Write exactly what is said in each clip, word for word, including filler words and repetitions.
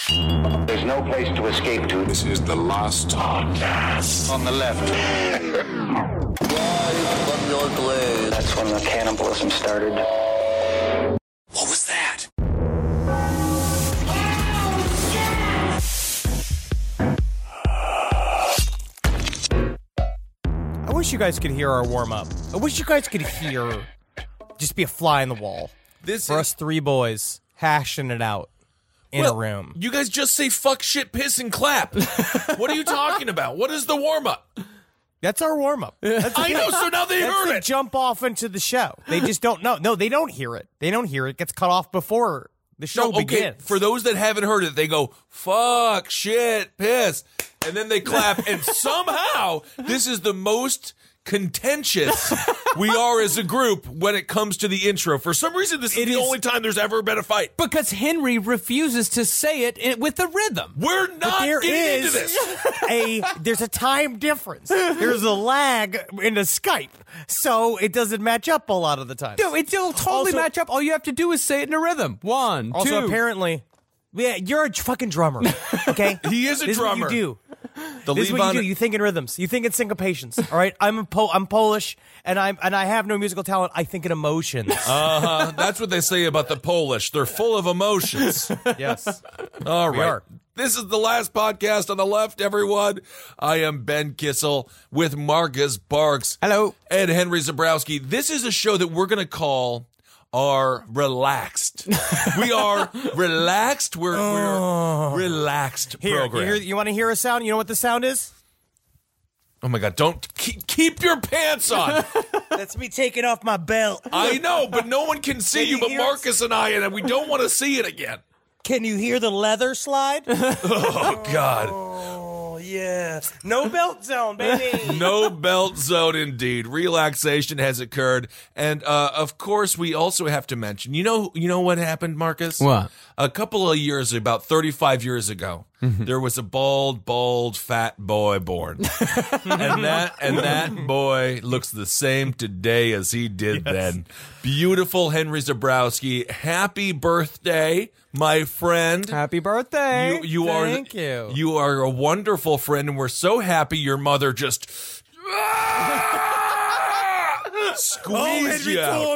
There's no place to escape to. This is the last podcast. On the left. That's when the cannibalism started. What was that? I wish you guys could hear our warm-up. I wish you guys could hear just be a fly in the wall. This For is, us three boys hashing it out in well, a room. You guys just say fuck, shit, piss, and clap. What are you talking about? What is the warm-up? That's our warm-up. That's I know, so now they That's heard the it. jump off into the show. They just don't know. No, they don't hear it. They don't hear it. It gets cut off before the show No, okay, begins. for those that haven't heard it, they go, fuck, shit, piss, and then they clap, and somehow this is the most contentious we are as a group when it comes to the intro. For some reason, this is It the is- only time there's ever been a fight. Because Henry refuses to say it in, with the rhythm. We're But not there getting into is this. a there's a time difference. There's a lag in the Skype, so it doesn't match up a lot of the time. No, it'll totally Also- match up. All you have to do is say it in a rhythm. One, Also, two. apparently, yeah, you're a fucking drummer. Okay, He is a this drummer. Is what you do. The This is what Levon- you do. You think in rhythms. You think in syncopations. All right. I'm a po- I'm Polish, and I'm and I have no musical talent. I think in emotions. Uh-huh. That's what they say about the Polish. They're full of emotions. Yes. All We right. are. This is the last podcast on the left, everyone. I am Ben Kissel with Marcus Barks. Hello. And Henry Zabrowski. This is a show that we're going to call our Relaxed. We are relaxed. We're, we're relaxed Here, you, program. hear, you want to hear a sound? You know what the sound is? Oh, my God. Don't keep, keep your pants on. That's me taking off my belt. I know, but no one can see Can you you but hear it? Marcus and I, and we don't want to see it again. Can you hear the leather slide? Oh, God. Oh, yeah. No belt zone, baby. No belt zone indeed. Relaxation has occurred. And uh, of course we also have to mention, you know you know what happened, Marcus? What? A couple of years, about thirty-five years ago, there was a bald, bald, fat boy born. and that and that boy looks the same today as he did then. Beautiful Henry Zabrowski. Happy birthday, my friend. Happy birthday. You, you are Thank you. You are a wonderful friend, and we're so happy your mother just squeezed you out.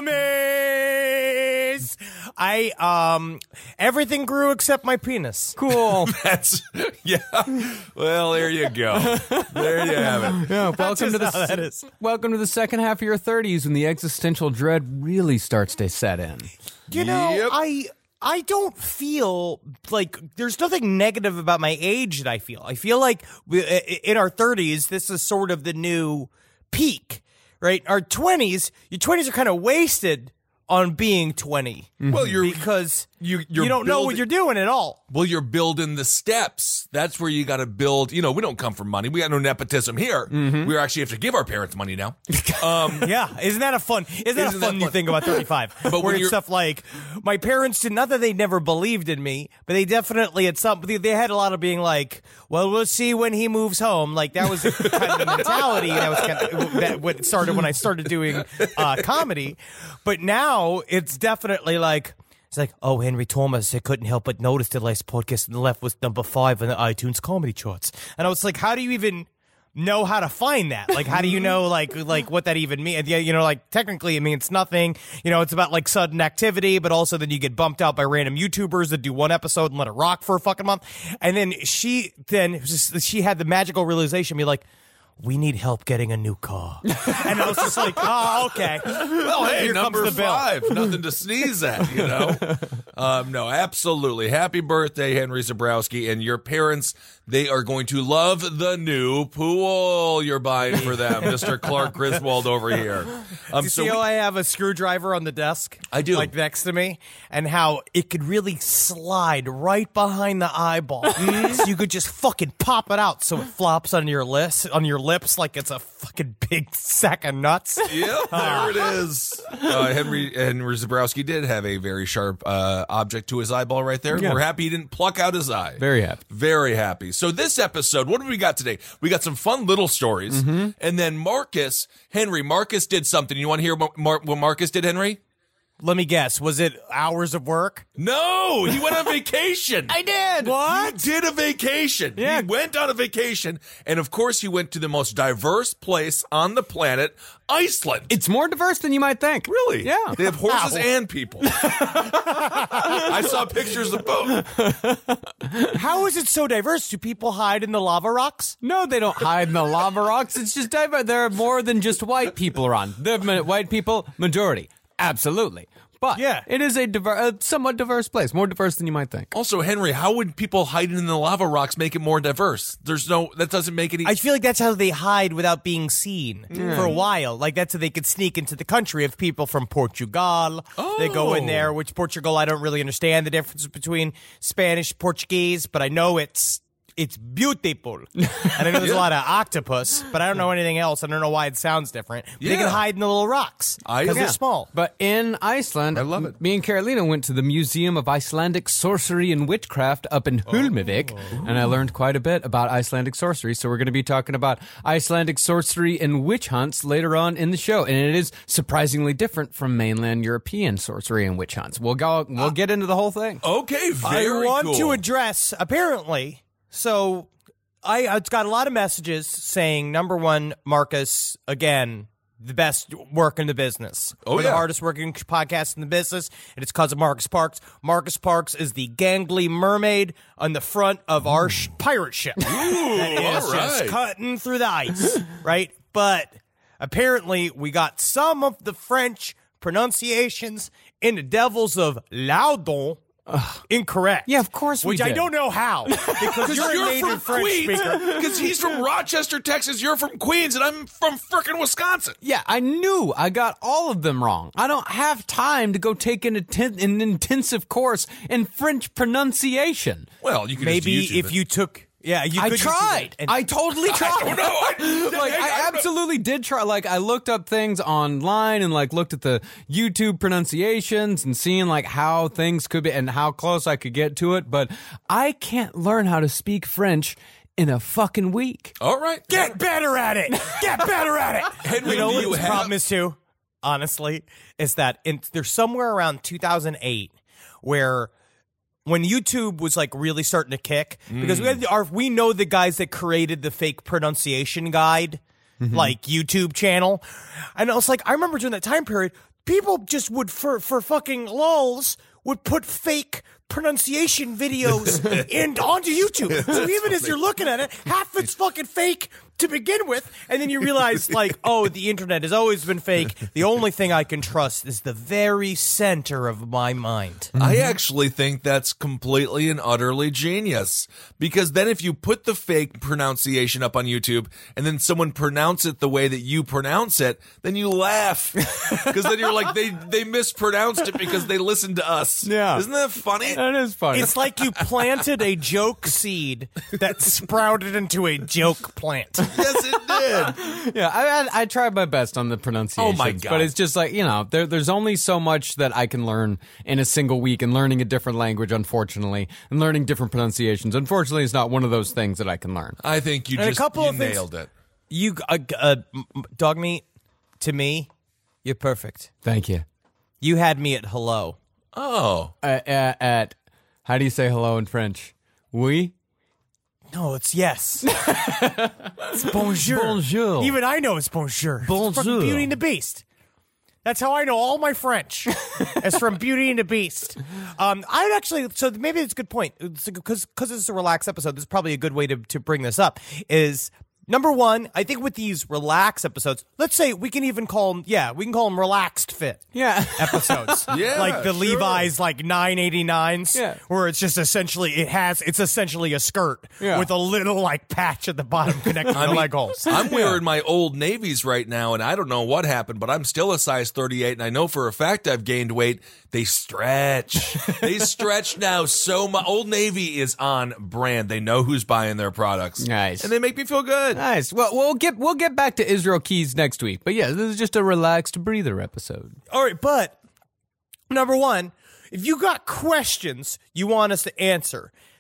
Thomas. I um everything grew except my penis. Cool. That's yeah. Well, there you go. There you have it. Yeah, welcome to just how the that is. welcome to the second half of your thirties when the existential dread really starts to set in. You know, Yep. I I don't feel like there's nothing negative about my age that I feel. I feel like we, in our thirties, this is sort of the new peak, right? Our twenties, your twenties are kind of wasted on being twenty. Well, you're Because you you're you don't know what building- you're doing at all. Well, you're building the steps. That's where you got to build. You know, we don't come from money. We got no nepotism here. We actually have to give our parents money now. Um, Yeah, isn't that a fun? Isn't that Isn't a that fun new fun? thing about thirty-five? But Where when it's you're- stuff like my parents did not that they never believed in me, but they definitely at some they, they had a lot of being like, well, we'll see when he moves home. Like that was kind of the mentality that was kind of that what started when I started doing uh, comedy. But now it's definitely like. It's like, oh, Henry Thomas, I couldn't help but notice the last podcast on the left was number five on the iTunes comedy charts. And I was like, how do you even know how to find that? Like, how do you know, like, like what that even means? Yeah, you know, like, technically it means nothing. You know, it's about, like, sudden activity, but also then you get bumped out by random YouTubers that do one episode and let it rock for a fucking month. And then she, then, it was just, she had the magical realization, be like, we need help getting a new car. And I was just like, oh, okay. Well, hey, Here comes number the bill. five. Nothing to sneeze at, you know? um, no, absolutely. Happy birthday, Henry Zabrowski. And your parents, they are going to love the new pool you're buying for them. Mister Clark Griswold over here. Um, Do you so see we- how I have a screwdriver on the desk? I do. Like next to me? And how it could really slide right behind the eyeball. So you could just fucking pop it out so it flops on your lips, on your lips like it's a fucking big sack of nuts. Yep, there it is. Uh, Henry Henry Zabrowski did have a very sharp uh, object to his eyeball right there. Yeah. We're happy he didn't pluck out his eye. Very happy. Very happy. So this episode, what do we got today? We got some fun little stories. And then Marcus, Henry, Marcus did something. You want to hear what, Mar- what Marcus did, Henry? Let me guess. Was it hours of work? No, he went on vacation. I did. What? He did a vacation. Yeah. He went on a vacation. And of course, he went to the most diverse place on the planet, Iceland. It's more diverse than you might think. Really? Yeah. They have horses and people. I saw pictures of both. How is it so diverse? Do people hide in the lava rocks? No, they don't hide in the lava rocks. It's just diverse. There are more than just white people around. The ma- white people, majority. Absolutely. But Yeah. it is a, diver- a somewhat diverse place. More diverse than you might think. Also, Henry, how would people hiding in the lava rocks make it more diverse? There's no, that doesn't make any. I feel like that's how they hide without being seen for a while. Like that's how they could sneak into the country of people from Portugal. They go in Oh. there, which Portugal, I don't really understand the difference between Spanish, Portuguese, but I know it's it's beautiful. And I know there's a lot of octopus, but I don't know anything else. I don't know why it sounds different. But They Yeah. can hide in the little rocks I- because Yeah. they're small. But in Iceland, I love it. me and Carolina went to the Museum of Icelandic Sorcery and Witchcraft up in Hulmivik, and I learned quite a bit about Icelandic sorcery. So we're going to be talking about Icelandic sorcery and witch hunts later on in the show, and it is surprisingly different from mainland European sorcery and witch hunts. We'll go. We'll get into the whole thing. okay, I very want cool. to address, apparently, so I, I've got a lot of messages saying, number one, Marcus, again, the best work in the business. Oh, We're the yeah. hardest working podcast in the business, and it's because of Marcus Parks. Marcus Parks is the gangly mermaid on the front of our sh- pirate ship. that is all just right. cutting through the ice, right? But apparently, we got some of the French pronunciations in the Devils of Laudon incorrect. Yeah, of course we Which I did. don't know how. Because you're, You're a native from French Queens. speaker. Because he's from Rochester, Texas. You're from Queens, and I'm from frickin' Wisconsin. Yeah, I knew I got all of them wrong. I don't have time to go take an, atten- an intensive course in French pronunciation. Well, you can Maybe just YouTube if it. you took... Yeah, you I could just do tried. that. And- I totally tried. don't know. I- like Hey, I I don't know. absolutely did try. Like I looked up things online and like looked at the YouTube pronunciations and seeing like how things could be and how close I could get to it. But I can't learn how to speak French in a fucking week. All right. Get better at it. Get better at it. Henry, you know do what you the have- problem is too, honestly, is that in, there's somewhere around two thousand eight where when YouTube was like really starting to kick, because we had our we know the guys that created the fake pronunciation guide, like YouTube channel, and I was like, I remember during that time period, people just would for for fucking lulz would put fake pronunciation videos in onto YouTube. So even as you're looking at it, half it's fucking fake to begin with, and then you realize like, oh, the internet has always been fake. The only thing I can trust is the very center of my mind. I actually think that's completely and utterly genius. Because then if you put the fake pronunciation up on YouTube and then someone pronounce it the way that you pronounce it, then you laugh. Because then you're like, they, they mispronounced it because they listened to us. Yeah. Isn't that funny? That is funny. It's like you planted a joke seed that sprouted into a joke plant. Yes, it did. Yeah, I, I I tried my best on the pronunciation. Oh, my God. But it's just like, you know, there, there's only so much that I can learn in a single week, and learning a different language, unfortunately, and learning different pronunciations, unfortunately, is not one of those things that I can learn. I think you And a just couple you of things- nailed it. You, uh, uh, m- dog meat, to me, you're perfect. Thank you. You had me at hello. Oh. Uh, uh, at, how do you say hello in French? Oui? No, it's yes. It's bonjour. Bonjour. Even I know it's bonjour. It's from Bonjour. Beauty and the Beast. That's how I know all my French. It's from Beauty and the Beast. Um, I'd actually, so maybe it's a good point because because it's a relaxed episode. This is probably a good way to to bring this up. Is number one, I think with these relaxed episodes, let's say we can even call them, yeah, we can call them relaxed fit Yeah. episodes. Yeah, like the sure. Levi's like nine eighty-nines, Yeah. where it's just essentially it has it's essentially a skirt Yeah. with a little like patch at the bottom connecting the leg holes. I'm wearing my old navies right now, and I don't know what happened, but I'm still a size thirty-eight, and I know for a fact I've gained weight. They stretch. They stretch now so much. Old Navy is on brand. They know who's buying their products. Nice. And they make me feel good. Nice. Well, we'll get we'll get back to Israel Keys next week. But yeah, this is just a relaxed breather episode. All right, but number one, if you got questions you want us to answer,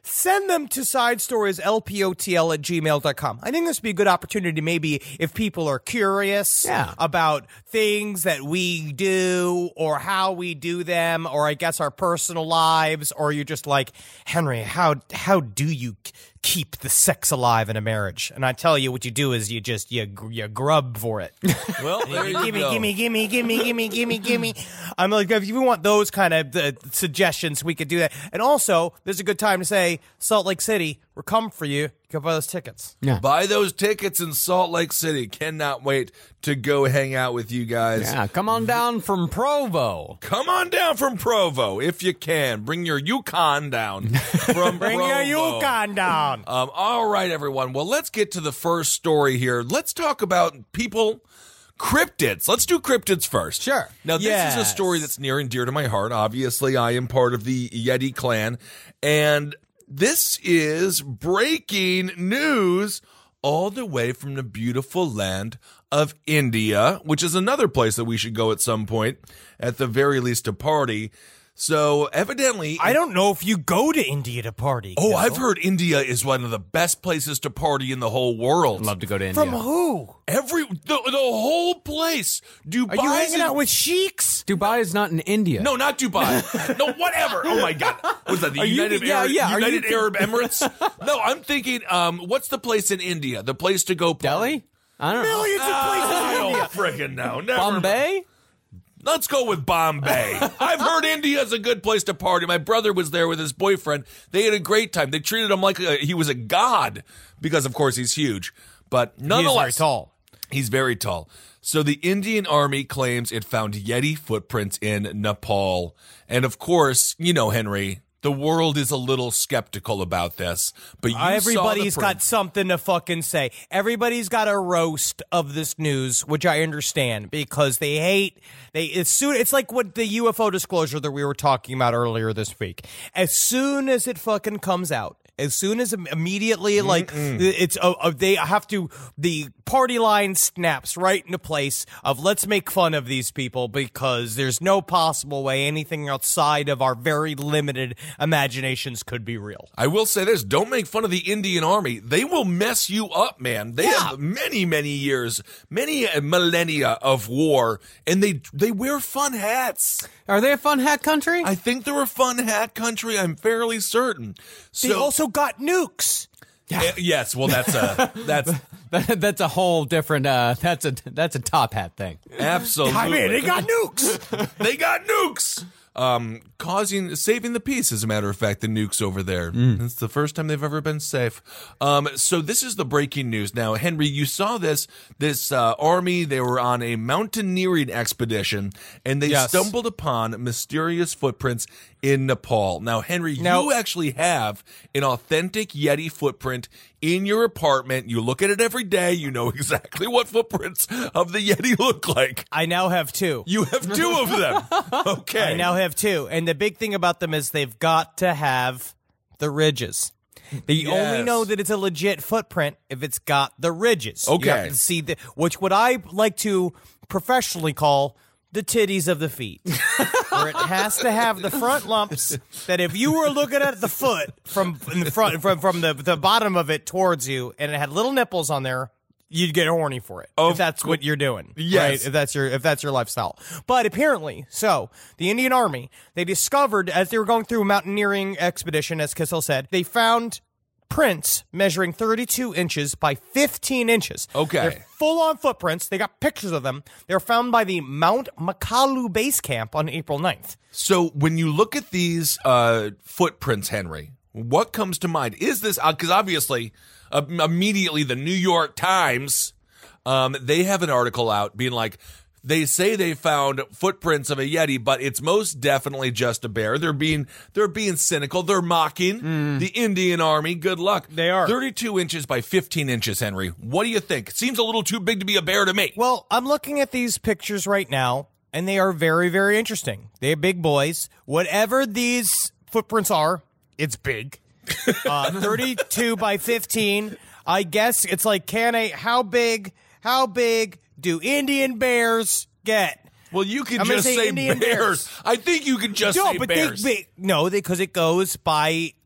send them to side stories L P O T L at gmail dot com. I think this would be a good opportunity, maybe if people are curious Yeah. about things that we do or how we do them, or I guess our personal lives, or you're just like, Henry, how how do you k- keep the sex alive in a marriage? And I tell you, what you do is you just you gr- you grub for it. Well, there you gimme, go. gimme, gimme, gimme, gimme, gimme, gimme. I'm like, if you want those kind of uh, suggestions, we could do that. And also, there's a good time to say, Salt Lake City, we're coming for you. You can buy those tickets. Yeah. Buy those tickets in Salt Lake City. Cannot wait to go hang out with you guys. Yeah, come on down from Provo. Come on down from Provo if you can. Bring your Yukon down from Bring Provo. your Yukon down. Um, all right, everyone. Well, let's get to the first story here. Let's talk about people, cryptids. Let's do cryptids first. Sure. Now, this is a Yes. story that's near and dear to my heart. Obviously, I am part of the Yeti clan, and this is breaking news all the way from the beautiful land of India, which is another place that we should go at some point, at the very least to party. So evidently, I don't know if you go to India to party. oh, Gil. I've heard India is one of the best places to party in the whole world. Love to go to India. From who? Every the, the whole place. Dubai. Are you hanging out with sheiks? Dubai is not in India. No, not Dubai. No, whatever. Oh my God, was that the Are you- United yeah, Arab, yeah, are you United think- Arab Emirates? No, I'm thinking. Um, what's the place in India? The place to go? Party? Delhi? I don't know. Millions of places I in don't India. freaking know. Never Bombay? Let's go with Bombay. I've heard India's a good place to party. My brother was there with his boyfriend. They had a great time. They treated him like a, he was a god because, of course, he's huge. But nonetheless, He's very tall. He's very tall. So the Indian Army claims it found Yeti footprints in Nepal. And, of course, you know, Henry, the world is a little skeptical about this. But you Everybody's saw the got print. something to fucking say. Everybody's got a roast of this news, which I understand because they hate. They as soon it's like what the U F O disclosure that we were talking about earlier this week. As soon as it fucking comes out, as soon as immediately like it's uh, uh, they have to the party line snaps right into place of let's make fun of these people because there's no possible way anything outside of our very limited imaginations could be real. I will say this, don't make fun of the Indian Army. They will mess you up, man. They Yeah. have many, many years, many millennia of war, and they they wear fun hats. Are they a fun hat country? I think they're a fun hat country, I'm fairly certain. They So, also got nukes. eh, yes, well, that's a, that's That- that's a whole different. Uh, that's a that's a top hat thing. absolutely. I mean, they got nukes. They got nukes. Um, causing, saving the peace, as a matter of fact, the nukes over there. It's the first time they've ever been safe. Um, so this is the breaking news. Now, Henry, you saw this, this, uh, army, they were on a mountaineering expedition, and they Yes. stumbled upon mysterious footprints in Nepal. Now, Henry, Now- you actually have an authentic Yeti footprint in your apartment. You look at it every day. You know exactly what footprints of the Yeti look like. I now have two. You have two of them. Okay. I now have two. And the big thing about them is they've got to have the ridges. They only Yes. know that it's a legit footprint if it's got the ridges. You Okay. have to see the, which what I like to professionally call the titties of the feet. Where it has to have the front lumps that if you were looking at the foot from in the front from, from the, the bottom of it towards you and it had little nipples on there, you'd get horny for it. Of if that's what you're doing. Yes. Right? If that's your if that's your lifestyle. But apparently, so the Indian Army, they discovered as they were going through a mountaineering expedition, as Kissel said, they found prints measuring thirty-two inches by fifteen inches. Okay. They're full-on footprints. They got pictures of them. They were found by the Mount Makalu base camp on April ninth. So when you look at these uh, footprints, Henry, what comes to mind? Is this because obviously, uh, immediately the New York Times, um, they have an article out being like, they say they found footprints of a Yeti, but it's most definitely just a bear. They're being they're being cynical. They're mocking the Indian Army. Good luck. They are. thirty-two inches by fifteen inches, Henry. What do you think? It seems a little too big to be a bear to me. Well, I'm looking at these pictures right now, and they are very, very interesting. They're big boys. Whatever these footprints are, it's big. Uh, thirty-two by fifteen. I guess it's like, can a, how big, how big do Indian bears get? Well, you can I'm gonna just say say Indian bears. bears. I think you can just No, say but bears. they, they no, because it goes by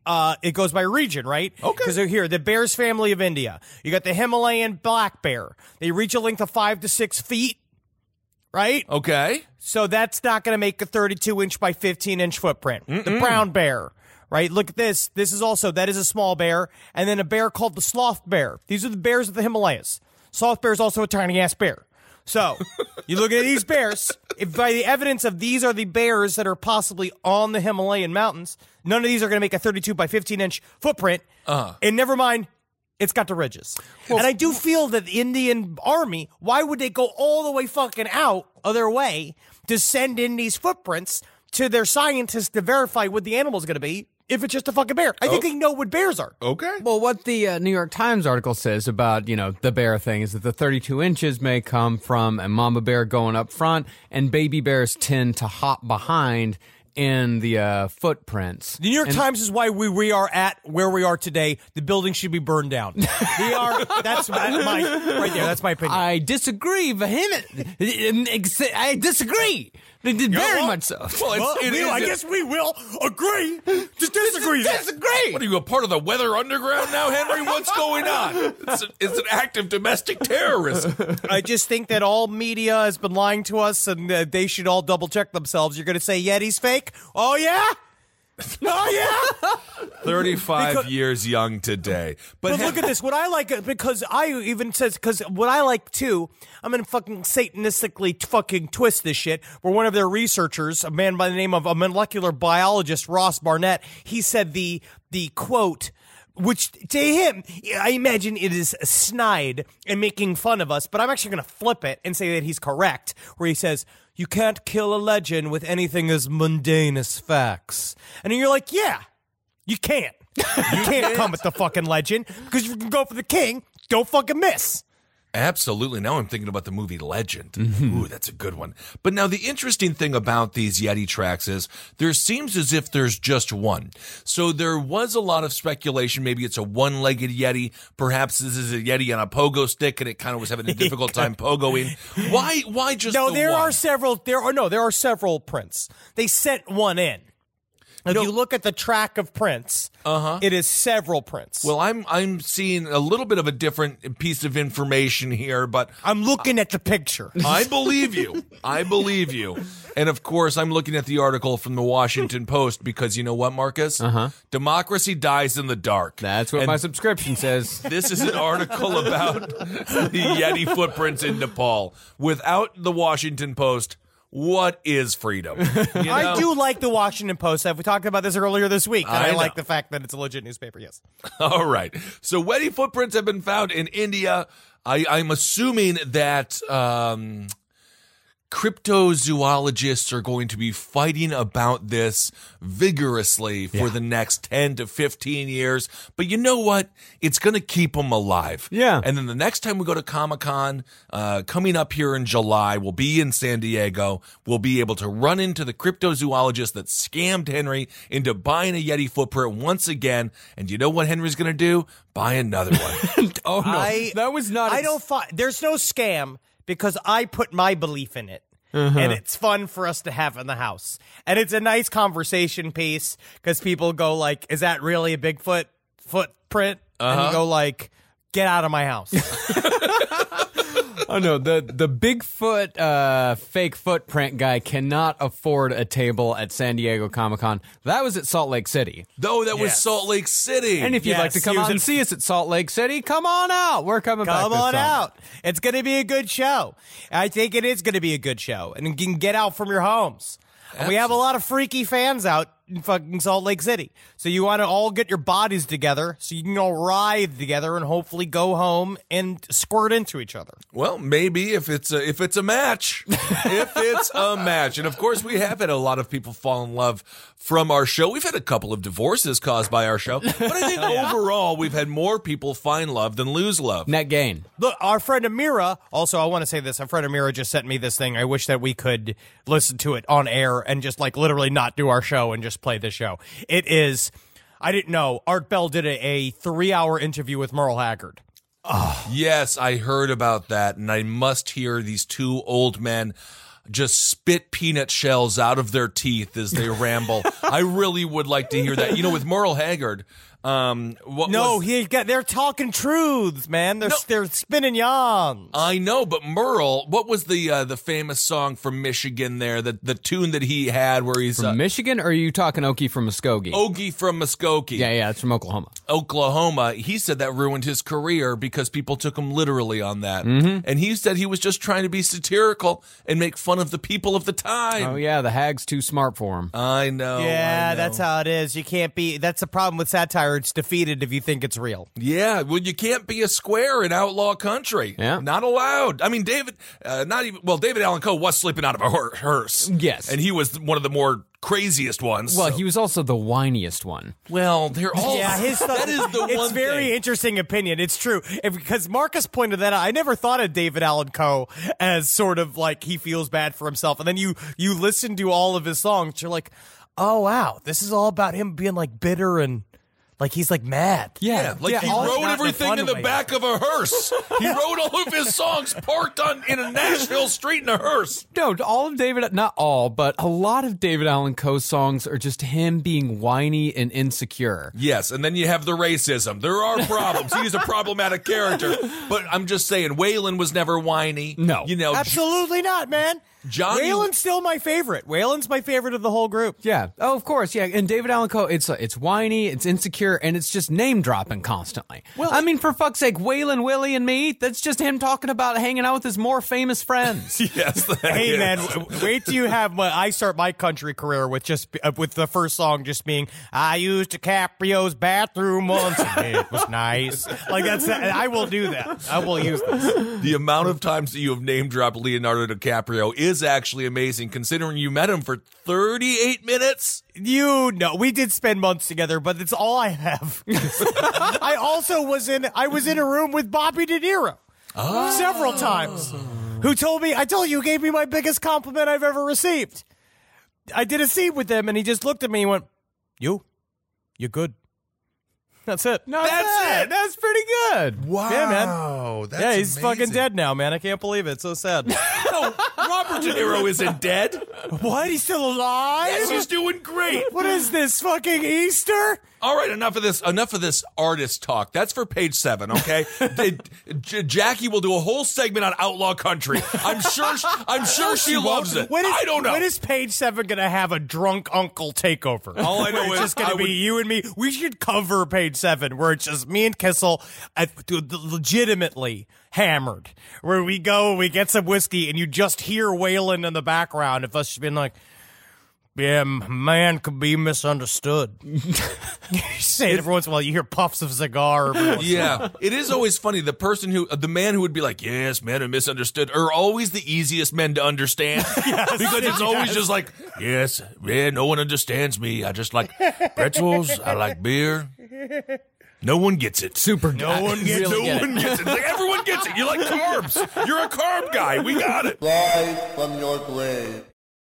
uh, it goes by region, right? Okay. Because they're here, the bear's family of India. You got the Himalayan black bear. They reach a length of five to six feet, right? Okay. So that's not going to make a thirty-two inch by fifteen inch footprint. Mm-mm. The brown bear, right? Look at this. This is also, that is a small bear. And then a bear called the sloth bear. These are the bears of the Himalayas. Sloth bear is also a tiny ass bear. So you look at these bears, if by the evidence of these are the bears that are possibly on the Himalayan mountains, none of these are going to make a thirty-two by fifteen inch footprint. Uh-huh. And never mind, it's got the ridges. Well, and I do feel that the Indian army, why would they go all the way fucking out of their way to send in these footprints to their scientists to verify what the animal is going to be if it's just a fucking bear? I think oh. they know what bears are. Okay. Well, what the uh, New York Times article says about, you know, the bear thing is that the thirty-two inches may come from a mama bear going up front, and baby bears tend to hop behind in the uh, footprints. The New York and- Times is why we, we are at where we are today. The building should be burned down. We are, that's my, my, right there, that's my opinion. I disagree vehemently. I disagree. Very well, much so. Well, it's, well, it we, is I a- guess we will agree to disagree. Disagree. What are you, a part of the Weather Underground now, Henry? What's going on? It's, a, it's an act of domestic terrorism. I just think that all media has been lying to us, and uh, they should all double check themselves. You're going to say Yeti's fake? Oh yeah, oh yeah. thirty-five Because- years young today. But, But look at this. What I like, uh, because I even says, because what I like too, I'm going to fucking satanistically t- fucking twist this shit. Where one of their researchers, a man by the name of a molecular biologist, Ross Barnett, he said the the quote, which to him, I imagine it is snide and making fun of us, but I'm actually going to flip it and say that he's correct, where he says, "You can't kill a legend with anything as mundane as facts." And you're like, yeah, you can't. You can't come with the fucking legend, because you can go for the king, don't fucking miss. Absolutely. Now I'm thinking about the movie Legend. Mm-hmm. Ooh, that's a good one. But now the interesting thing about these Yeti tracks is there seems as if there's just one. So there was a lot of speculation. Maybe it's a one-legged Yeti. Perhaps this is a Yeti on a pogo stick and it kind of was having a difficult time pogoing. Why, why just No, the there one? are several, there are, no, there are several prints. They sent one in. If No. you look at the track of prints, uh-huh. it is several prints. Well, I'm I'm seeing a little bit of a different piece of information here, but I'm looking at the picture. I believe you. I believe you. And of course, I'm looking at the article from the Washington Post because you know what, Marcus? Uh-huh. Democracy dies in the dark. That's what And my subscription says. This is an article about the Yeti footprints in Nepal. Without the Washington Post, what is freedom? You know? I do like the Washington Post. We talked about this earlier this week, and I I, know. like the fact that it's a legit newspaper, yes. All right. So Yeti footprints have been found in India. I, I'm assuming that um, cryptozoologists are going to be fighting about this vigorously for Yeah. the next ten to fifteen years. But you know what? It's going to keep them alive. Yeah. And then the next time we go to Comic-Con, uh, coming up here in July, we'll be in San Diego. We'll be able to run into the cryptozoologist that scammed Henry into buying a Yeti footprint once again. And you know what Henry's going to do? Buy another one. Oh, no. I, that was not... I ex- don't find, there's no scam because I put my belief in it. And it's fun for us to have in the house. And it's a nice conversation piece because people go like, is that really a Bigfoot footprint? And you go like, get out of my house. Oh no, the the Bigfoot uh, fake footprint guy cannot afford a table at San Diego Comic-Con. That was at Salt Lake City. Though that was Yes. Salt Lake City. And if you'd Yes, like to come he was out in- and see us at Salt Lake City, come on out. We're coming back. Come this on summer. out. It's going to be a good show. I think it is going to be a good show. And you can get out from your homes. And we have a lot of freaky fans out in fucking Salt Lake City. So you want to all get your bodies together so you can all ride together and hopefully go home and squirt into each other. Well, maybe if it's a, if it's a match, if it's a match, and of course we have had a lot of people fall in love from our show. We've had a couple of divorces caused by our show, but I think overall we've had more people find love than lose love. Net gain. Look, our friend Amira, also, I want to say this. Our friend Amira just sent me this thing. I wish that we could listen to it on air and just like literally not do our show and just play this show. It is, I didn't know, Art Bell did a, a three hour interview with Merle Haggard. Yes, I heard about that, and I must hear these two old men just spit peanut shells out of their teeth as they ramble. I really would like to hear that. You know, with Merle Haggard, um, what No, was, he got, they're talking truths, man. They're No. they're spinning yarns. I know, but Merle, what was the uh, the famous song from Michigan there? The the tune that he had where he's From uh, Michigan, or are you talking Okie from Muskogee? Ogie from Muskogee. Yeah, yeah, it's from Oklahoma. Oklahoma, he said that ruined his career because people took him literally on that. Mm-hmm. And he said he was just trying to be satirical and make fun of the people of the time. Oh, yeah, the hag's too smart for him. I know. yeah, I know. that's how it is. You can't be. That's the problem with satire. It's defeated if you think it's real. Yeah, well, you can't be a square in outlaw country. Yeah. Not allowed. I mean, David, uh, not even, well, David Allan Coe was sleeping out of a hear- hearse. Yes. And he was one of the more craziest ones. Well, so- he was also the whiniest one. Well, they're all. Yeah, his stuff. That is the it's one very thing. interesting opinion. It's true if, because Marcus pointed that out. I never thought of David Allan Coe as sort of like he feels bad for himself, and then you you listen to all of his songs, you're like, oh wow, this is all about him being like bitter and like he's like mad. Yeah, like he all- wrote not in a everything fun in the way. back of a hearse. He wrote all of his songs parked on in a Nashville street in a hearse. No, all of David, not all, but a lot of David Allan Coe's songs are just him being whiny and insecure. Yes, and then you have the racism. There are problems. He's a problematic character. But I'm just saying, Waylon was never whiny. No. You know, Absolutely not, man. Johnny- Waylon's still my favorite. Waylon's my favorite of the whole group. Yeah. Oh, of course. Yeah. And David Allan Coe, it's uh, it's whiny, it's insecure, and it's just name dropping constantly. Well, I mean, for fuck's sake, Waylon, Willie, and me, that's just him talking about hanging out with his more famous friends. yes. that Hey is. man, w- wait till you have my. I start my country career with just uh, with the first song just being I used DiCaprio's bathroom once and it was nice. Like that's I will do that. I will use this. The amount of times that you have name dropped Leonardo DiCaprio is actually amazing, considering you met him for thirty-eight minutes. You know, we did spend months together, but it's all I have. I also was in. I was in a room with Bobby De Niro several times. Who told me? I told you, you gave me my biggest compliment I've ever received. I did a scene with him, and he just looked at me and went, "You, you're good." That's it. No, That's that's it. That's pretty good. Wow. Yeah, man. That's yeah, he's amazing. fucking dead now, man. I can't believe it. It's so sad. No, Robert De Niro isn't dead. What? He's still alive? Yes, he's doing great. What is this, fucking Easter? All right, enough of this. Enough of this artist talk. That's for page seven. Okay, J- J- Jackie will do a whole segment on outlaw country. I'm sure. I'm sure she loves it. When is, I don't know. When is page seven going to have a drunk uncle takeover? All I know Where is it's just going I to be would- you and me. We should cover page seven where it's just me and Kissel uh, legitimately hammered. Where we go, we get some whiskey, and you just hear Waylon in the background of us just being like, yeah, m- man could be misunderstood. You say it every once in a while. You hear puffs of cigar. Every once in a while. Yeah, it is always funny. The person who, the man who would be like, "Yes, men are misunderstood," are always the easiest men to understand because it's always just like, "Yes, man, no one understands me. I just like pretzels. I like beer." No one gets it. Super. No one gets really No get it. one gets it. Like, everyone gets it. You like carbs. You're a carb guy. We got it. Rise from your grave.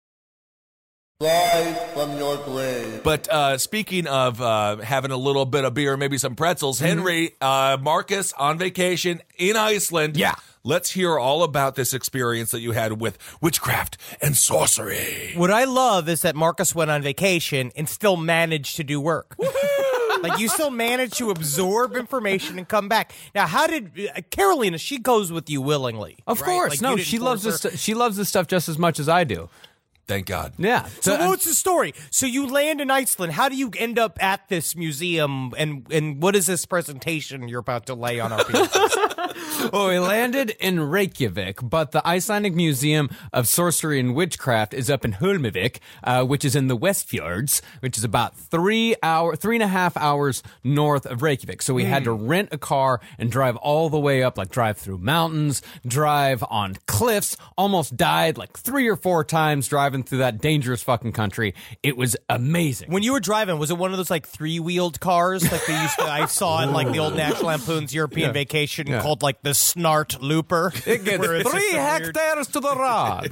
Rise from your grave. But uh, speaking of uh, having a little bit of beer, maybe some pretzels, Henry, uh, Marcus on vacation in Iceland. Yeah. Let's hear all about this experience that you had with witchcraft and sorcery. What I love is that Marcus went on vacation and still managed to do work. Like you still managed to absorb information and come back. Now, how did uh, Carolina? She goes with you willingly, Of right? course. Like, no, you didn't she loves force this. her. Stu- she loves this stuff just as much as I do. Thank God. Yeah. So uh, what's the story? So you land in Iceland. How do you end up at this museum? And and what is this presentation you're about to lay on our people? Well, we landed in Reykjavik, but the Icelandic Museum of Sorcery and Witchcraft is up in Hulmavik, uh, which is in the Westfjords, which is about three hour, three and a half hours north of Reykjavik. So we had to rent a car and drive all the way up, like drive through mountains, drive on cliffs. Almost died like three or four times driving through that dangerous fucking country. It was amazing. When you were driving, was it one of those like three wheeled cars like they used to? I saw in like the old National Lampoon's European Vacation Yeah. called like the snart looper. It gets Where it's three just a weird- hectares to the rod.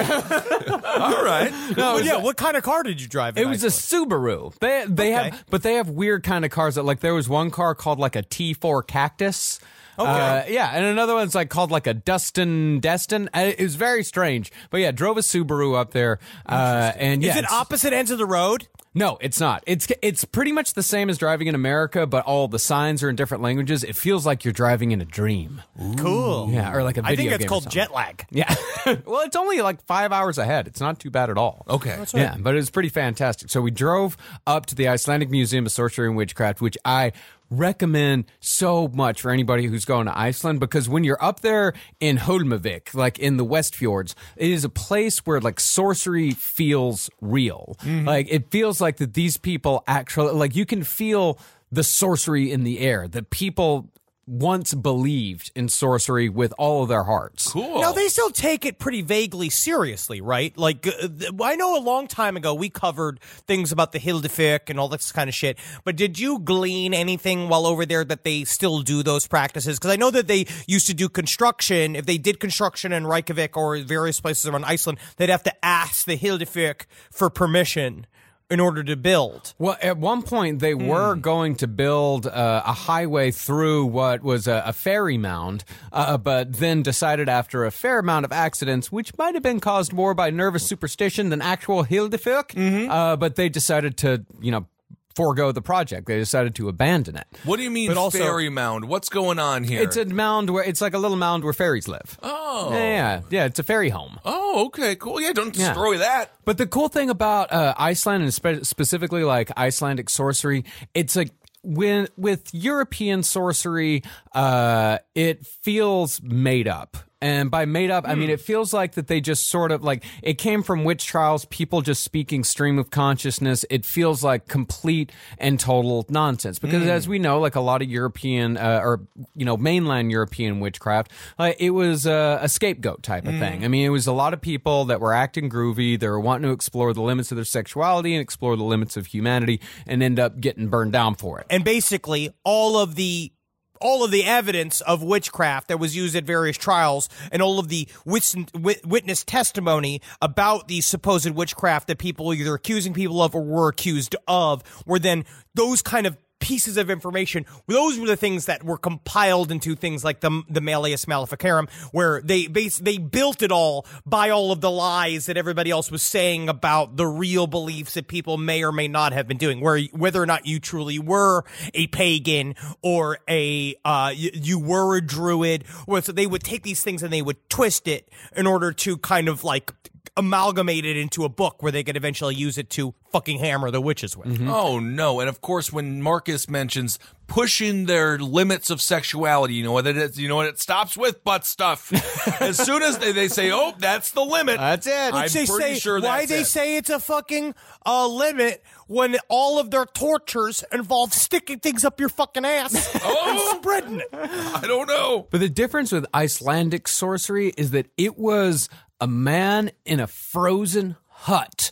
All right. No, yeah. What kind of car did you drive? in It was a Iceland? Subaru. They they Okay. have, but they have weird kind of cars that like there was one car called like a T four Cactus. Okay. Uh, yeah, and another one's like called like a Dustin Destin. Uh, It was very strange, but yeah, drove a Subaru up there. Uh, and yeah, Is it it's- opposite ends of the road? No, it's not. It's it's pretty much the same as driving in America, but all the signs are in different languages. It feels like you're driving in a dream. Cool. Yeah, or like a video I think it's game or called something. jet lag. Yeah. Well, it's only like five hours ahead. It's not too bad at all. Okay. Yeah, but it was pretty fantastic. So we drove up to the Icelandic Museum of Sorcery and Witchcraft, which I recommend so much for anybody who's going to Iceland, because when you're up there in Hólmavik, like in the West Fjords, it is a place where like sorcery feels real. Like it feels like that these people actually, like you can feel the sorcery in the air, that people once believed in sorcery with all of their hearts. Cool. Now, they still take it pretty vaguely seriously, right? Like, uh, th- I know a long time ago we covered things about the Hildefik and all this kind of shit, but did you glean anything while over there that they still do those practices? Because I know that they used to do construction. If they did construction in Reykjavik or various places around Iceland, they'd have to ask the Hildefik for permission in order to build. Well, at one point, they were going to build uh, a highway through what was a, a ferry mound, uh, but then decided after a fair amount of accidents, which might have been caused more by nervous superstition than actual Hildefik, uh, but they decided to, you know, forego the project. They decided to abandon it. What do you mean But also- fairy mound? What's going on here? It's a mound where it's like a little mound where fairies live. Oh. Yeah, yeah, yeah. It's a fairy home. Oh, okay, cool. Yeah, don't Yeah. destroy that. But the cool thing about uh, Iceland, and spe- specifically like Icelandic sorcery, it's like when with European sorcery, uh, it feels made up. And by made up, I mean, it feels like that they just sort of like it came from witch trials, people just speaking stream of consciousness. It feels like complete and total nonsense because as we know, like a lot of European uh, or, you know, mainland European witchcraft, uh, it was uh, a scapegoat type of thing. I mean, it was a lot of people that were acting groovy. They were wanting to explore the limits of their sexuality and explore the limits of humanity and end up getting burned down for it. And basically, all of the all of the evidence of witchcraft that was used at various trials and all of the wit- wit- witness testimony about the supposed witchcraft that people were either accusing people of or were accused of were then those kind of pieces of information. Those were the things that were compiled into things like the the Malleus Maleficarum, where they base they built it all by all of the lies that everybody else was saying about the real beliefs that people may or may not have been doing, where whether or not you truly were a pagan or a uh you, you were a druid, or so they would take these things and they would twist it in order to kind of like amalgamate it into a book where they could eventually use it to fucking hammer the witches with. Oh no! And of course, when Marcus mentions pushing their limits of sexuality, you know what it is? You know what it stops with? Butt stuff. As soon as they, they say, "Oh, that's the limit," That's it. I'm Which they pretty say, sure why that's they it. say it's a fucking uh, limit when all of their tortures involve sticking things up your fucking ass Oh. and spreading it. I don't know. But the difference with Icelandic sorcery is that it was a man in a frozen hut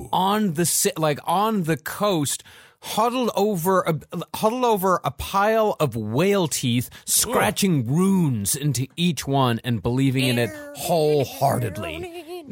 on the si- like on the coast, huddled over a huddled over a pile of whale teeth, scratching runes into each one and believing in it wholeheartedly.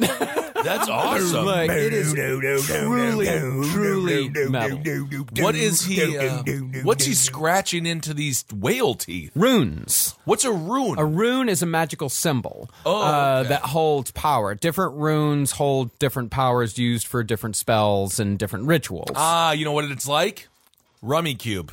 That's awesome. Like it is truly, truly metal. What is he? Uh, what's he scratching into these whale teeth? Runes. What's a rune? A rune is a magical symbol Oh, uh, okay. that holds power. Different runes hold different powers used for different spells and different rituals. Ah, you know what it's like? Rummy Cube.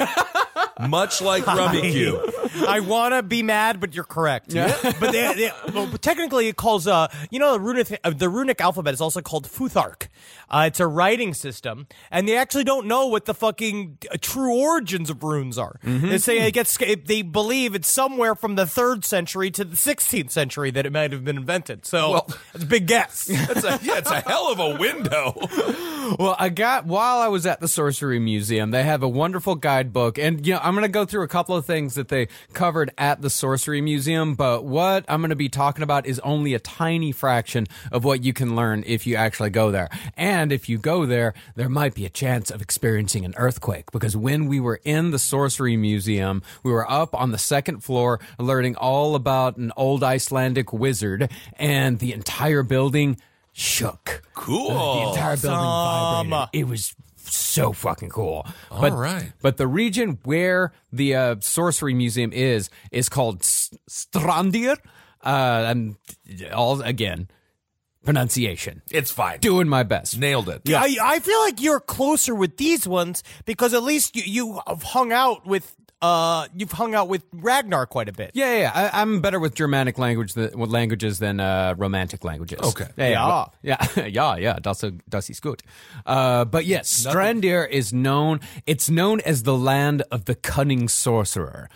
Much like Rummy Cube. I want to be mad, but you're correct. Yeah. But they, they, well, technically, it calls uh, you know, the runic uh, the runic alphabet is also called Futhark. Uh, it's a writing system, and they actually don't know what the fucking uh, true origins of runes are. They say it gets. They believe it's somewhere from the third century to the sixteenth century that it might have been invented. So Well- it's a big guess. That's a, yeah, it's a hell of a window. Well, I got while I was at the Sorcery Museum, they have a wonderful guidebook, and you know, I'm going to go through a couple of things that they covered at the Sorcery Museum, but what I'm going to be talking about is only a tiny fraction of what you can learn if you actually go there. And if you go there, there might be a chance of experiencing an earthquake, because when we were in the Sorcery Museum, we were up on the second floor learning all about an old Icelandic wizard, and the entire building shook. Cool. The entire building Awesome. vibrated. It was so fucking cool. All but, right. But the region where the uh, Sorcery Museum is is called S- Strandir. Uh, and all again, pronunciation. It's fine. Doing my best. Nailed it. I, I feel like you're closer with these ones because at least you, you have hung out with uh you've hung out with Ragnar quite a bit. Yeah, yeah, yeah. I, I'm better with Germanic language than, with languages than uh, Romantic languages. Okay. Yeah, Yeah. yeah, yeah, yeah. yeah das, das ist gut. Uh, but yes, Strandir is known. It's known as the land of the cunning sorcerer.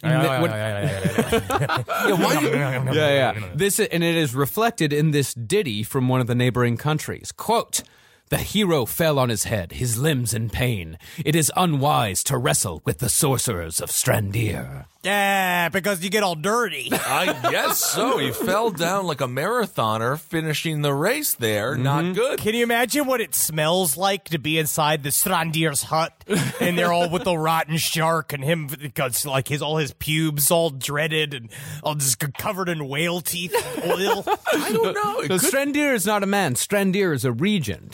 yeah, yeah. This and it is reflected in this ditty from one of the neighboring countries. Quote. The hero fell on his head, his limbs in pain. It is unwise to wrestle with the sorcerers of Strandir. Yeah, because you get all dirty. I guess so. He fell down like a marathoner finishing the race there. Not good. Can you imagine what it smells like to be inside the Strandir's hut and they're all with the rotten shark and him because like his all his pubes all dreaded and all just covered in whale teeth oil. I don't know. It So could- Strandir is not a man. Strandir is a region.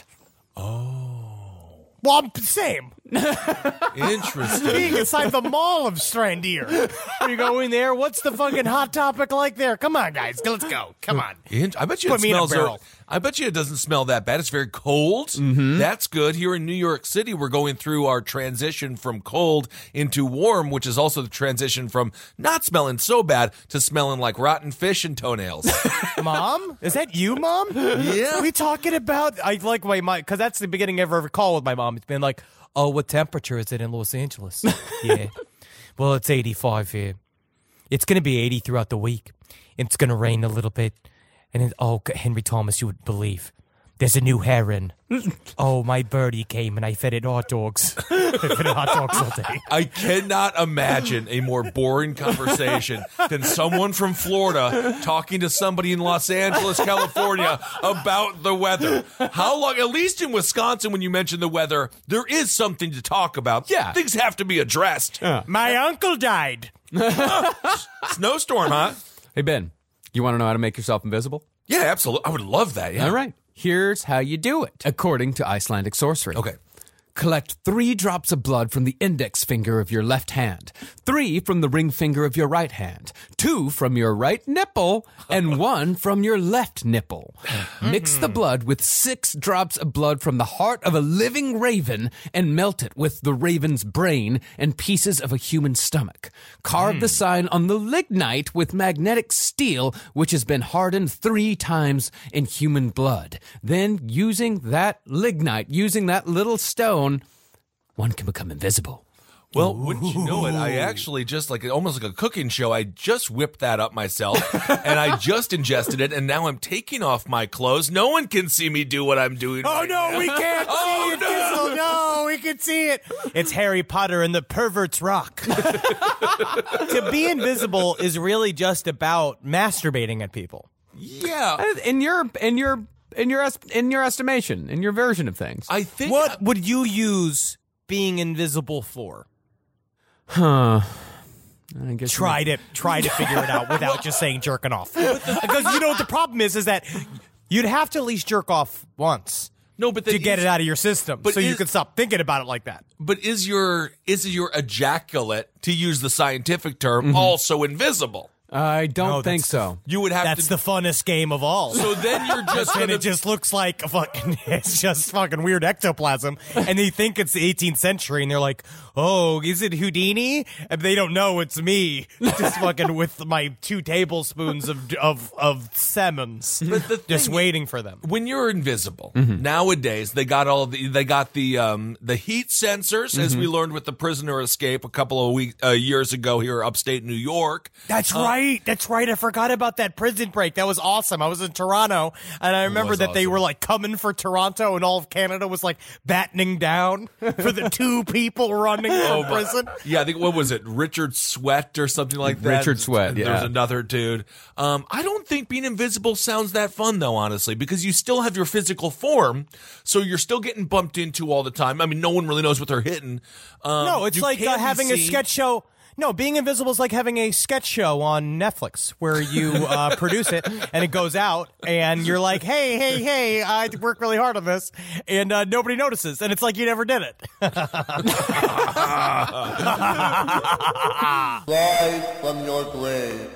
Well, I'm- same. Interesting. Being inside the mall of Strandir. You go in there, what's the fucking hot topic like there? Come on, guys, let's go. Come on. In- I bet you Put it me in a smells. barrel. I bet you it doesn't smell that bad. It's very cold. Mm-hmm. That's good. Here in New York City, we're going through our transition from cold into warm, which is also the transition from not smelling so bad to smelling like rotten fish and toenails. Mom? Is that you, Mom? Yeah. We talking about, I like my mom, because that's the beginning of every call with my mom. It's been like, oh, what temperature is it in Los Angeles? Yeah. Well, it's eighty-five here. It's going to be eighty throughout the week. It's going to rain a little bit. And then, oh, Henry Thomas, you would believe. There's a new heron. Oh, my birdie came and I fed it hot dogs. I fed it hot dogs all day. I cannot imagine a more boring conversation than someone from Florida talking to somebody in Los Angeles, California about the weather. How long, at least in Wisconsin, when you mention the weather, there is something to talk about. Yeah. Things have to be addressed. My uncle died. Snowstorm, huh? Hey, Ben, you want to know how to make yourself invisible? Yeah, absolutely. I would love that. Yeah. All right. Here's how you do it, according to Icelandic sorcery. Okay. Collect three drops of blood from the index finger of your left hand, three from the ring finger of your right hand, two from your right nipple, and one from your left nipple. Mix the blood with six drops of blood from the heart of a living raven and melt it with the raven's brain and pieces of a human stomach. Carve the sign on the lignite with magnetic steel, which has been hardened three times in human blood. Then, using that lignite, using that little stone, one can become invisible. Well, wouldn't you know it? I actually just like almost like a cooking show. I just whipped that up myself and I just ingested it. And now I'm taking off my clothes. No one can see me do what I'm doing. Oh, right no, now. we can't see Oh, it. no. Dizzle. No, we can see it. It's Harry Potter and the Pervert's Rock. To be invisible is really just about masturbating at people. Yeah. In your, in your, in your, est- in your estimation, in your version of things. I think. What would you use being invisible for? Huh. I guess Try to try to figure it out without just saying jerking off. Because you know what the problem is is that you'd have to at least jerk off once No, but to then get is- it out of your system, but so you is- can stop thinking about it like that. But is your is your ejaculate, to use the scientific term, also invisible? I don't No, think that's- so. You would have That's to. the funnest game of all. so then you're just and gonna. it just looks like a fucking, it's just fucking weird ectoplasm. And they think it's the eighteenth century and they're like, oh, is it Houdini? And they don't know it's me. Just fucking with my two tablespoons of, of, of Simmons. But the Just thing- waiting for them. when you're invisible Mm-hmm. nowadays, they got all the they got the um the heat sensors, as Mm-hmm. we learned with the Prisoner Escape a couple of week uh, years ago here upstate New York. That's Uh, right. right. That's right. I forgot about that prison break. That was awesome. I was in Toronto, and I remember was that they awesome. were like coming for Toronto, and all of Canada was like battening down for the two people running from my- prison. Yeah, I think what was it, Richard Sweat or something like that. Richard Sweat, There yeah. was another dude. Um, I don't think being invisible sounds that fun though, honestly, because you still have your physical form, so you're still getting bumped into all the time. I mean, no one really knows what they're hitting. Um, No, it's you like can uh, be having a seen. sketch show. No, being invisible is like having a sketch show on Netflix where you uh, produce it and it goes out and you're like, hey, hey, hey, I worked really hard on this and uh, nobody notices. And it's like you never did it. Rise from your grave.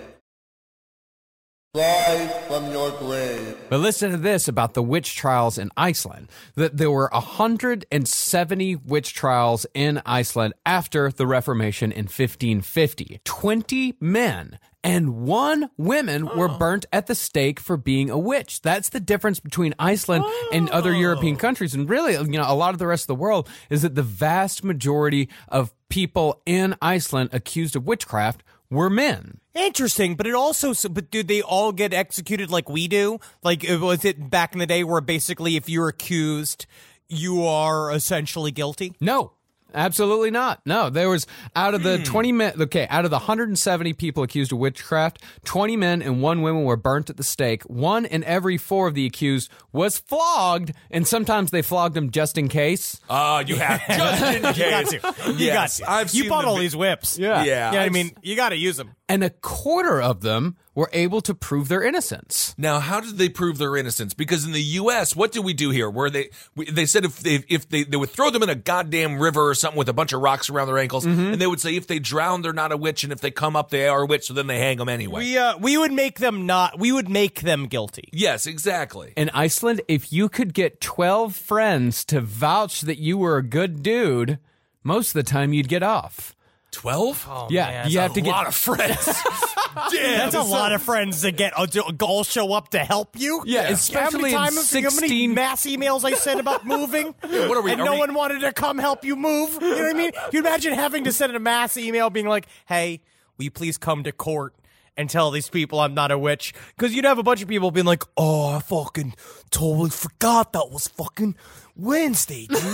Rise from your grave. But listen to this about the witch trials in Iceland. That there were one hundred seventy witch trials in Iceland after the Reformation in fifteen fifty. twenty men and one woman were burnt at the stake for being a witch. That's the difference between Iceland and other European countries. And really, you know, a lot of the rest of the world is that the vast majority of people in Iceland accused of witchcraft were men. Interesting, but it also, but do they all get executed like we do? Like, was it back in the day where basically if you're accused, you are essentially guilty? No, absolutely not. No, there was out of the twenty men, okay, out of the one hundred seventy people accused of witchcraft, twenty men and one woman were burnt at the stake. One in every four of the accused was flogged, and sometimes they flogged them just in case. Oh, you have just in case. You got to. You Yes, got to. I've you seen bought the all vi- these whips. Yeah. Yeah, You know what I I've mean? You got to use them. And a quarter of them were able to prove their innocence. Now, how did they prove their innocence? Because in the U S, what did we do here? Where they we, they said if they if they they would throw them in a goddamn river or something with a bunch of rocks around their ankles, and they would say if they drown, they're not a witch, and if they come up, they are a witch. So then they hang them anyway. We uh, we would make them not. We would make them guilty. yes, exactly. In Iceland, if you could get twelve friends to vouch that you were a good dude, most of the time you'd get off. Twelve? yeah, man, you that's have a to get lot of friends. Damn, That's a lot of friends to get uh, to all show up to help you. Yeah, especially how in many times, how many sixteen mass emails I sent about moving, what are we- and are no we- one wanted to come help you move. You know what I mean? You imagine having to send a mass email being like, "Hey, will you please come to court and tell these people I'm not a witch?" Because you'd have a bunch of people being like, "Oh, I fucking totally forgot that was fucking Wednesday, dude.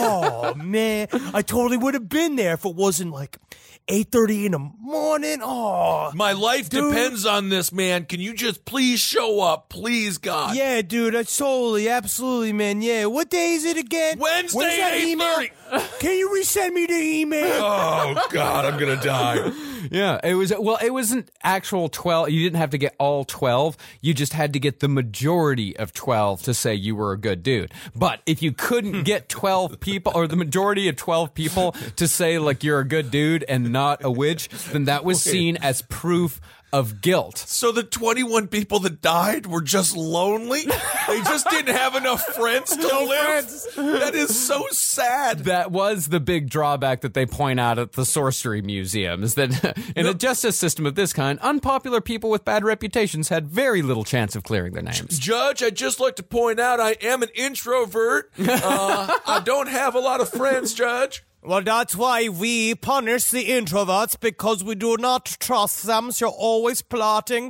Oh man, I totally would have been there if it wasn't like eight thirty in the morning. Oh, My life Dude. depends on this, man. Can you just please show up? Please, God. yeah, dude, I totally, absolutely, man. Yeah, what day is it again? Wednesday, When's that email? eight Can you resend me the email? Oh, God, I'm going to die. Yeah, it was well. It wasn't actual twelve. You didn't have to get all twelve. You just had to get the majority of twelve to say you were a good dude. But if you couldn't get twelve people, or the majority of twelve people to say like you're a good dude and not a witch, then that was seen as proof of guilt. So the twenty-one people that died were just lonely? They just didn't have enough friends to live? friends. That is so sad. That was the big drawback that they point out at the Sorcery Museum, is that in a justice system of this kind, unpopular people with bad reputations had very little chance of clearing their names. Judge, I'd just like to point out I am an introvert. Uh, I don't have a lot of friends, Judge. Well, that's why we punish the introverts, because we do not trust them. So you're always plotting,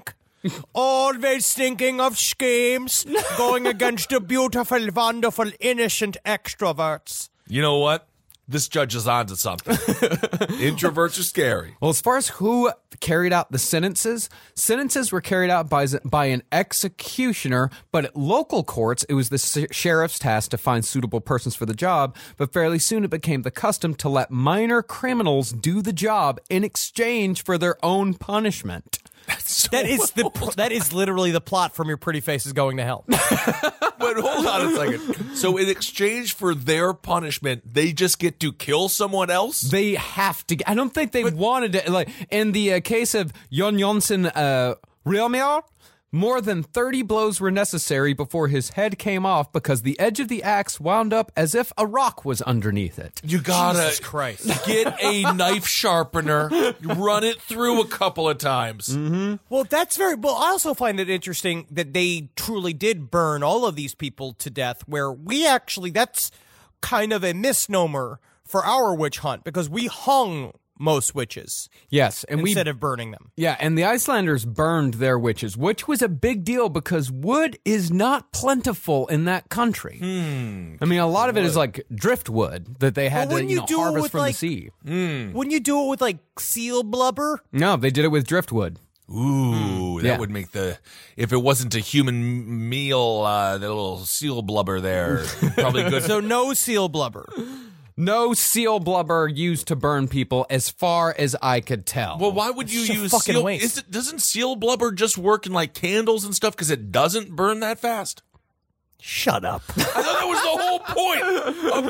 always thinking of schemes, going against the beautiful, wonderful, innocent extroverts. You know what? This judge is onto something. Introverts are scary. Well, as far as who carried out the sentences, sentences were carried out by, by an executioner, but at local courts, it was the sh- sheriff's task to find suitable persons for the job, but fairly soon it became the custom to let minor criminals do the job in exchange for their own punishment. So, That is the pl- that is literally the plot from Your Pretty Face is Going to Hell. but hold on a second. So in exchange for their punishment, they just get to kill someone else? They have to. I don't think they wanted to. Like in the uh, case of Jon Jonsson uh, Realmar, more than thirty blows were necessary before his head came off because the edge of the axe wound up as if a rock was underneath it. You gotta Jesus Christ. get a knife sharpener, run it through a couple of times. Well, that's very. Well, I also find it interesting that they truly did burn all of these people to death, where we actually, that's kind of a misnomer for our witch hunt, because we hung most witches Yes, and we instead of burning them. Yeah, and the Icelanders burned their witches, which was a big deal because wood is not plentiful in that country. Hmm. I mean, a lot of it is like driftwood that they had Well, to wouldn't you you know, do it harvest with, from like- the sea. Wouldn't you do it with like seal blubber? No, they did it with driftwood. Ooh, that Yeah. would make the if it wasn't a human m- meal, uh, the little seal blubber there probably good. So no seal blubber. No seal blubber used to burn people, as far as I could tell. Well, why would you It's a use fucking seal? waste. Is it, doesn't seal blubber just work in like candles and stuff because it doesn't burn that fast? Shut up. I thought that was the whole point of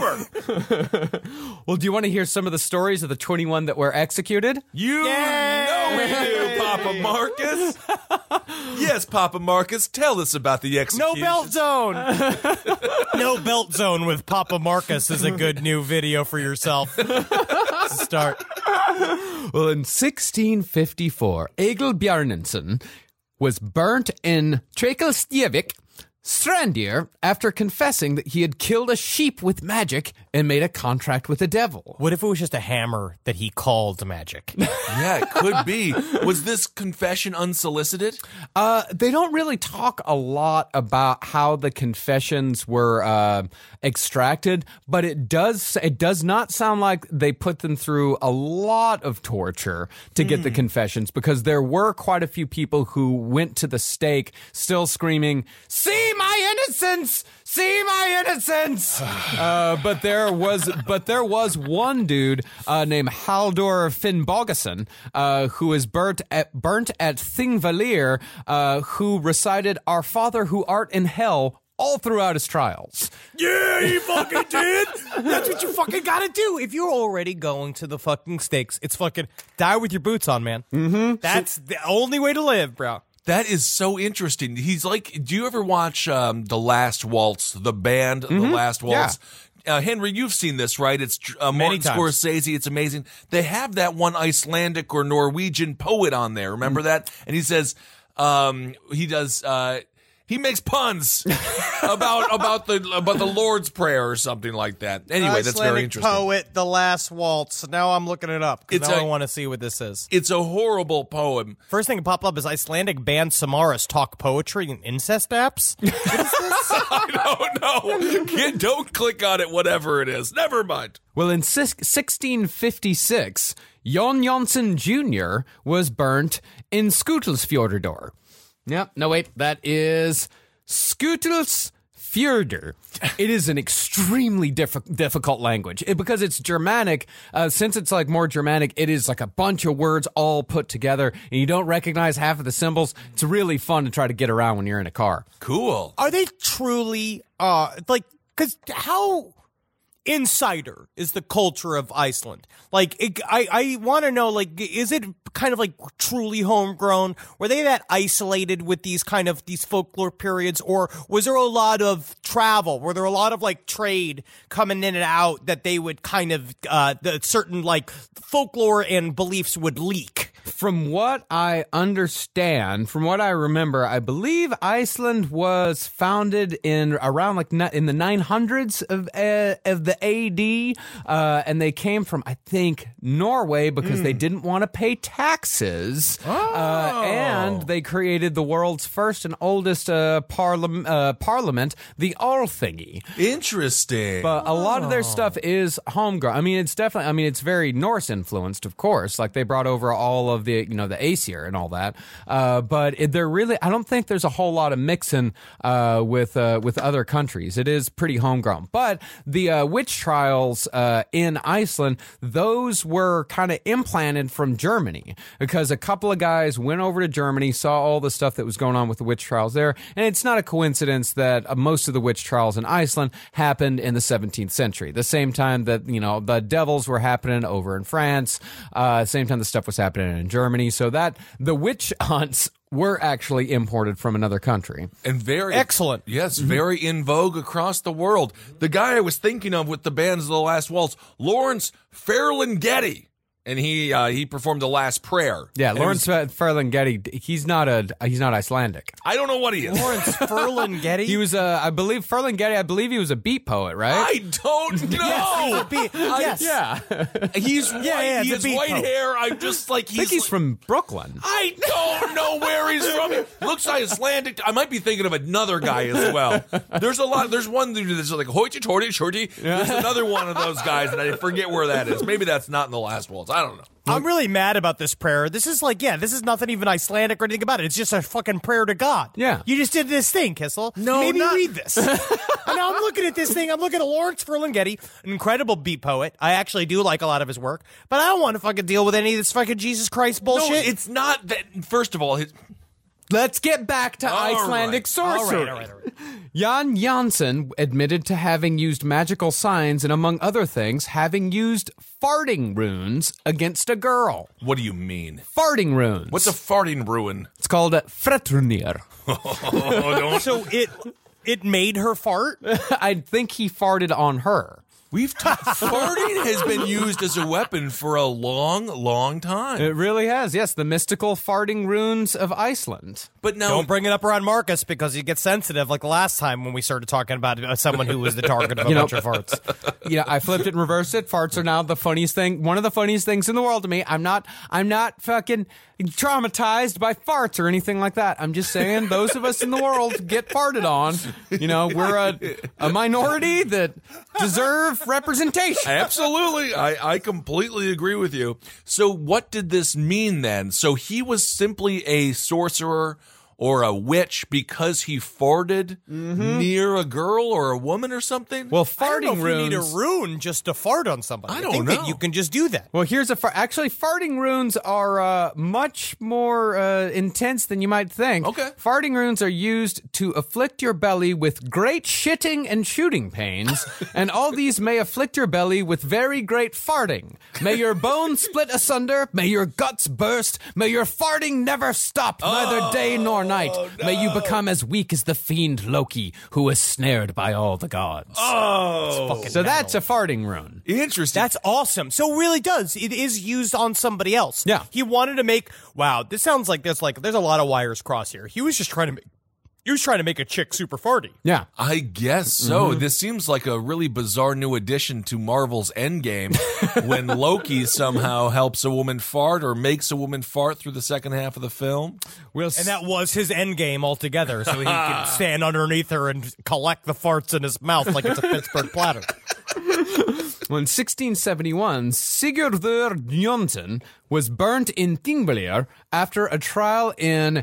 the blubber. Well, do you want to hear some of the stories of the twenty-one that were executed? You know we do, Papa Marcus. Yes, Papa Marcus, tell us about the No execution. belt zone. No belt zone with Papa Marcus is a good new video for yourself. To start. Well, in sixteen fifty-four, Egil Bjarnason was burnt in Trekkelstjevik, Strandir, after confessing that he had killed a sheep with magic and made a contract with the devil. What if it was just a hammer that he called magic? Yeah, it could be. Was this confession unsolicited? Uh, they don't really talk a lot about how the confessions were uh, extracted, but it does it does not sound like they put them through a lot of torture to get the confessions, because there were quite a few people who went to the stake still screaming, "See my innocence! See my innocence!" uh, but there was but there was one dude uh, named Halldor Finnbogason uh, who was burnt at burnt at Thingvellir, uh, who recited "Our Father who art in hell" all throughout his trials. Yeah, he fucking did. That's what you fucking gotta do. If you're already going to the fucking stakes, it's fucking die with your boots on, man. Mm-hmm. That's the only way to live, bro. That is so interesting. He's like, do you ever watch um, The Last Waltz, the band, The Last Waltz? Uh, Henry, you've seen this, right? It's uh, Many Martin times. Scorsese. It's amazing. They have that one Icelandic or Norwegian poet on there. Remember that? And he says, um, he does, uh, he makes puns about about the about the Lord's Prayer or something like that. Anyway, that's very Icelandic interesting. Poet, The Last Waltz. Now I'm looking it up because It's now a- I want to see what this is. It's a horrible poem. First thing that popped up is Icelandic band Samaras talk poetry and incest apps. I don't know. Kid, don't click on it, whatever it is. Never mind. Well, in sis- sixteen fifty-six, Jon Jonsson Junior was burnt in Skutelsfjordor. Yep, no wait, that is Skutelsfjordur. It is an extremely diff- difficult language it, because it's Germanic. Uh, since it's like more Germanic, it is like a bunch of words all put together, and you don't recognize half of the symbols. It's really fun to try to get around when you're in a car. Cool. Are they truly, uh, like, because how insider is the culture of Iceland? Like, it, I, I want to know, like, is it kind of like truly homegrown? Were they that isolated with these kind of these folklore periods, or was there a lot of travel? Were there a lot of like trade coming in and out that they would kind of uh, the certain like folklore and beliefs would leak? From what I understand, from what I remember, I believe Iceland was founded in around like ni- in the nine hundreds of uh, of the A D, uh, and they came from, I think, Norway because they didn't want to pay taxes, uh, and they created the world's first and oldest uh, parliament, uh, parliament, the Alþingi. Interesting. But a lot of their stuff is homegrown. I mean, it's definitely, I mean, it's very Norse influenced, of course. Like they brought over all of the, you know, the Aesir and all that. Uh, but it, they're really, I don't think there's a whole lot of mixing uh, with uh, with other countries. It is pretty homegrown. But the uh, witch trials uh, in Iceland, those were kind of implanted from Germany because a couple of guys went over to Germany, saw all the stuff that was going on with the witch trials there. And it's not a coincidence that uh, most of the witch trials in Iceland happened in the seventeenth century, the same time that, you know, the devils were happening over in France, uh, same time the stuff was happening in Germany. So that the witch hunts were actually imported from another country. And very Excellent. Yes, very in vogue across the world. The guy I was thinking of with the bands of The Last Waltz, Lawrence Ferlinghetti. and he uh, he performed the last prayer. Yeah, And it Lawrence was- Ferlinghetti. He's not a. He's not Icelandic. I don't know what he is. Lawrence Ferlinghetti. He was a. I believe Ferlinghetti. I believe he was a beat poet, right? I don't know. Yes, he's a beat- yes. Yeah. He's white. yeah, he it's a has beat white poet. hair. I'm just like he's. I think he's like- from Brooklyn. I don't know where he's from. Looks Icelandic. I might be thinking of another guy as well. There's a lot. There's one dude that's like hoity toity shorty. There's another one of those guys, and I forget where that is. Maybe that's not in the last waltz. I don't know. I'm really mad about this prayer. This is like, yeah, this is nothing even Icelandic or anything about it. It's just a fucking prayer to God. Yeah. You just did this thing, Kissel. No, you made not- me read this. And now I'm looking at this thing. I'm looking at Lawrence Ferlinghetti, an incredible beat poet. I actually do like a lot of his work, but I don't want to fucking deal with any of this fucking Jesus Christ bullshit. No, it's not that. First of all, his, Let's get back to All Icelandic right. sorcery. All right, all right, all right. Jan Janssen admitted to having used magical signs and, among other things, having used farting runes against a girl. what do you mean? Farting runes. What's a farting ruin? It's called a fretrunir. Oh, don't. So it it made her fart. I think he farted on her. We've t- farting has been used as a weapon for a long, long time. It really has. Yes, the mystical farting runes of Iceland. But now, Don't bring it up around Marcus because he gets sensitive, like the last time when we started talking about uh, someone who was the target of a You know- bunch of farts. Yeah, I flipped it and reversed it. Farts are now the funniest thing, one of the funniest things in the world to me. I'm not, I'm not fucking traumatized by farts or anything like that. I'm just saying those of us in the world get farted on. You know, we're a, a minority that deserve representation. absolutely, I, I completely agree with you. So, what did this mean then? So, he was simply a sorcerer or a witch because he farted near a girl or a woman or something? Well, I don't know farting if runes. you need a rune just to fart on somebody. I don't think know. that you can just do that. Well, here's a far- actually farting runes are uh, much more uh, intense than you might think. Okay. Farting runes are used to afflict your belly with great shitting and shooting pains, and all these may afflict your belly with very great farting. May your bones split asunder, may your guts burst, may your farting never stop, neither day nor night. May you become as weak as the fiend Loki, who is snared by all the gods. Oh, So that's a farting rune. interesting. That's awesome. So it really does. It is used on somebody else. Yeah. He wanted to make. Wow, this sounds like there's like there's a lot of wires crossed here. He was just trying to make. He was trying to make a chick super farty. Yeah. I guess so. This seems like a really bizarre new addition to Marvel's Endgame when Loki somehow helps a woman fart or makes a woman fart through the second half of the film. We'll And that was his end game altogether, so he could stand underneath her and collect the farts in his mouth like it's a Pittsburgh platter. Well, in sixteen seventy-one, Sigurður Jonsson was burnt in Thingvellir after a trial in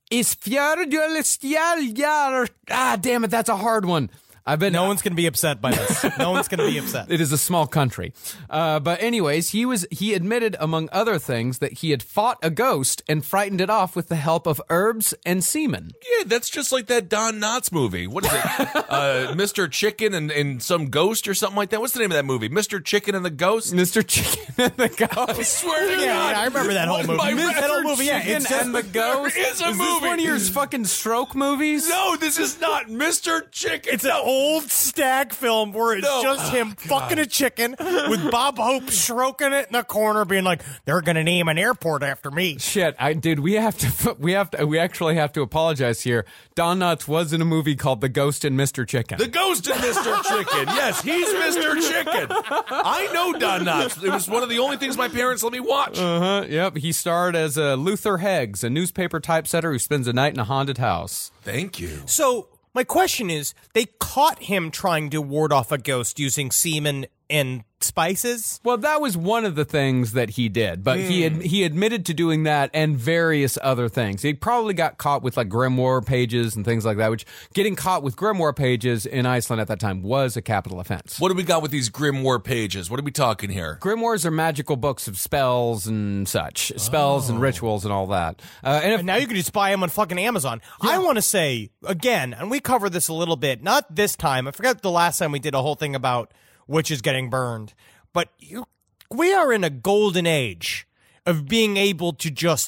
Isfjordjylstjaljar. Ah, damn it, that's a hard one. I've been. No one's going to be upset by this. No one's going to be upset. It is a small country. Uh, but anyways, he was he admitted, among other things, that he had fought a ghost and frightened it off with the help of herbs and semen. Yeah, that's just like that Don Knotts movie. What is it? uh, Mister Chicken and, and some ghost or something like that? What's the name of that movie? Mister Chicken and the Ghost? Mister Chicken and the I Ghost. swear to Yeah, God. yeah, I remember that whole movie. My That whole Mister movie, yeah, Chicken it's just- and the Ghost. There is a Is movie. this one of your fucking stroke movies? No, this is not Mister Chicken. It's an old stag film where it's No. just him fucking a chicken with Bob Hope stroking it in the corner, being like, "They're gonna name an airport after me." Shit, I dude, we have to, we have to, we actually have to apologize here. Don Knotts was in a movie called The Ghost and Mister Chicken. The Ghost and Mister Chicken. Yes, he's Mister Chicken. I know Don Knotts. It was one of the only things my parents let me watch. Uh-huh, yep, he starred as uh, Luther Heggs, a newspaper typesetter who spends a night in a haunted house. Thank you. So my question is, they caught him trying to ward off a ghost using semen and spices. Well, that was one of the things that he did, but he had, he admitted to doing that and various other things. He probably got caught with like grimoire pages and things like that, which getting caught with grimoire pages in Iceland at that time was a capital offense. What do we got with these grimoire pages? What are we talking here? Grimoires are magical books of spells and such, spells and rituals and all that. Uh, and if, And now you can just buy them on fucking Amazon. I want to say, again, and we covered this a little bit, not this time. I forgot the last time we did a whole thing about witches getting burned. But you, we are in a golden age of being able to just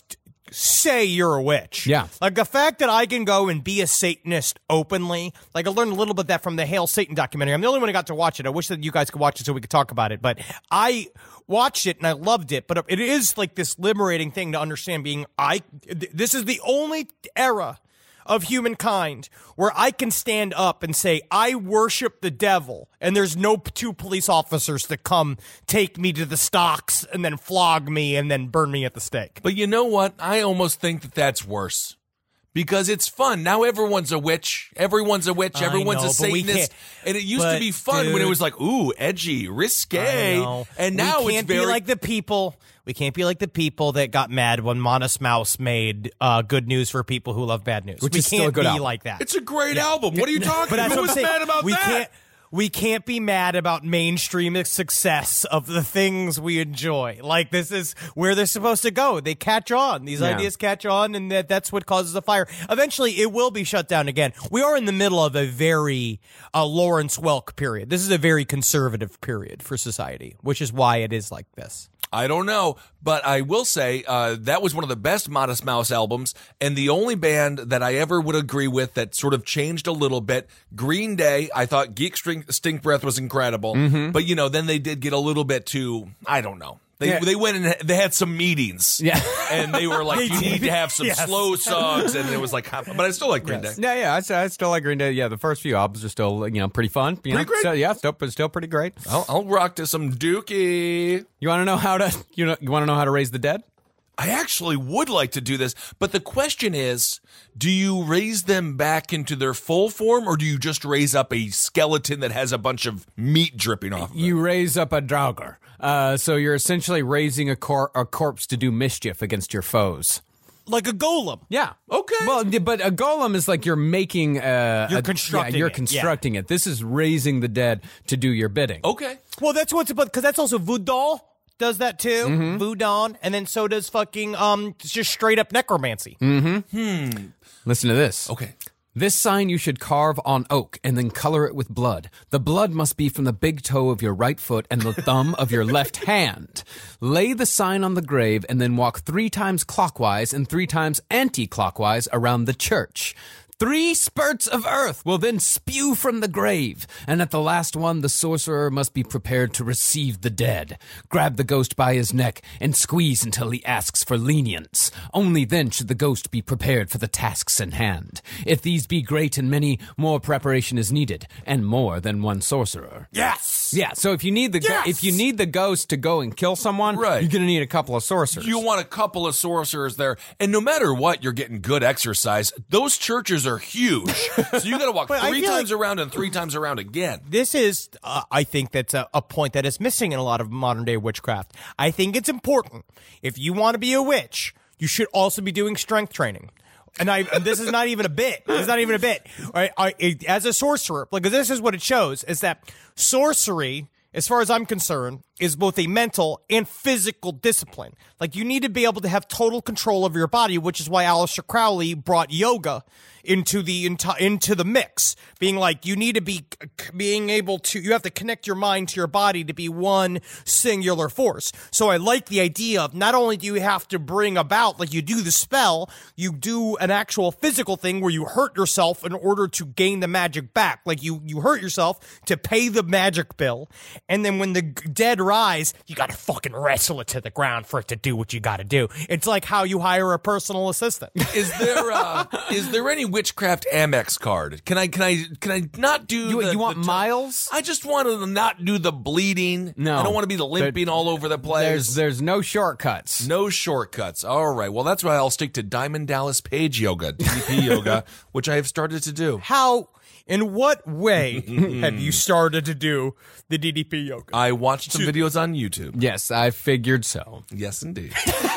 say you're a witch. Yeah. Like the fact that I can go and be a Satanist openly, like I learned a little bit of that from the Hail Satan documentary. I'm the only one who got to watch it. I wish that you guys could watch it so we could talk about it, but I watched it and I loved it, but it is like this liberating thing to understand being, I, this is the only era of humankind where I can stand up and say, I worship the devil, and there's no two police officers to come take me to the stocks and then flog me and then burn me at the stake. But you know what? I almost think that that's worse. Because it's fun. Now everyone's a witch. Everyone's a witch. I Everyone's know, a but we Satanist. can't- And it used but, to be fun dude, when it was like, ooh, edgy, risque. I know. And now we can't it's very... be like the people. We can't be like the people that got mad when Modest Mouse made uh, Good News for People Who Love Bad News. Which we is can't still a good be album. like that. It's a great album. What are you talking But that's about? what I'm Who's saying. mad about we that? Can't, we can't be mad about mainstream success of the things we enjoy. Like, this is where they're supposed to go. They catch on. These Yeah. ideas catch on, and that, that's what causes the fire. Eventually, it will be shut down again. We are in the middle of a very uh, Lawrence Welk period. This is a very conservative period for society, which is why it is like this. I don't know, but I will say uh, that was one of the best Modest Mouse albums, and the only band that I ever would agree with that sort of changed a little bit. Green Day, I thought Geek Stink, Stink Breath was incredible, Mm-hmm. but you know, then they did get a little bit too, I don't know. They Yeah. they went and they had some meetings, Yeah. and they were like, you need to have some Yes. slow songs, and it was like, but I still like Green Day. Yeah, yeah, I, st- I still like Green Day. Yeah, the first few albums are still, you know, pretty fun. You know? Pretty great. So, yeah, still, still pretty great. I'll, I'll rock to some Dookie. You want to know how to, you know, you want to know how to raise the dead? I actually would like to do this, but the question is, do you raise them back into their full form, or do you just raise up a skeleton that has a bunch of meat dripping off of it? You raise up a Draugr. Uh, so you're essentially raising a, cor- a corpse to do mischief against your foes. Like a golem. Yeah. Okay. Well, d- but a golem is like you're making. Uh, You're a- constructing Yeah, you're it, constructing it. This is raising the dead to do your bidding. Okay. Well, that's what's about, because that's also Voodoo does that too. Mm-hmm. Voodoo, and then so does fucking um just straight up necromancy. Listen to this. Okay. This sign you should carve on oak and then color it with blood. The blood must be from the big toe of your right foot and the thumb of your left hand. Lay the sign on the grave and then walk three times clockwise and three times anti-clockwise around the church. Three spurts of earth will then spew from the grave, and at the last one, the sorcerer must be prepared to receive the dead. Grab the ghost by his neck and squeeze until he asks for lenience. Only then should the ghost be prepared for the tasks in hand. If these be great and many, more preparation is needed, and more than one sorcerer. Yes. Yeah, so if you need the go- Yes! if you need the ghost to go and kill someone, Right. you're gonna need a couple of sorcerers. You want a couple of sorcerers there, and no matter what, you're getting good exercise. Those churches are huge, so you got to walk But I three feel times like- around and three times around again. This is, uh, I think that's a, a point that is missing in a lot of modern day witchcraft. I think it's important. If you want to be a witch, you should also be doing strength training. And I, and this is not even a bit. It's not even a bit. I, I, as a sorcerer, because this is what it shows, is that sorcery, as far as I'm concerned, is both a mental and physical discipline. Like, you need to be able to have total control of your body, which is why Aleister Crowley brought yoga into the into, into the mix, being like, you need to be being able to, you have to connect your mind to your body to be one singular force. So I like the idea of not only do you have to bring about, like, you do the spell, you do an actual physical thing where you hurt yourself in order to gain the magic back. Like, you you hurt yourself to pay the magic bill, and then when the dead rise, you gotta fucking wrestle it to the ground for it to do what you gotta do. It's like how you hire a personal assistant. Is there uh, is there any witchcraft Amex card? Can I can I can I not do? You- the, you want the t- miles? I just want to not do the bleeding. No. I don't want to be the limping There- all over the place. There's there's no shortcuts. No shortcuts. All right. Well, that's why I'll stick to Diamond Dallas Page Yoga, D D P Yoga, which I have started to do. How, in what way have you started to do the D D P yoga? I watched some videos on YouTube. Yes, I figured so. Yes, indeed.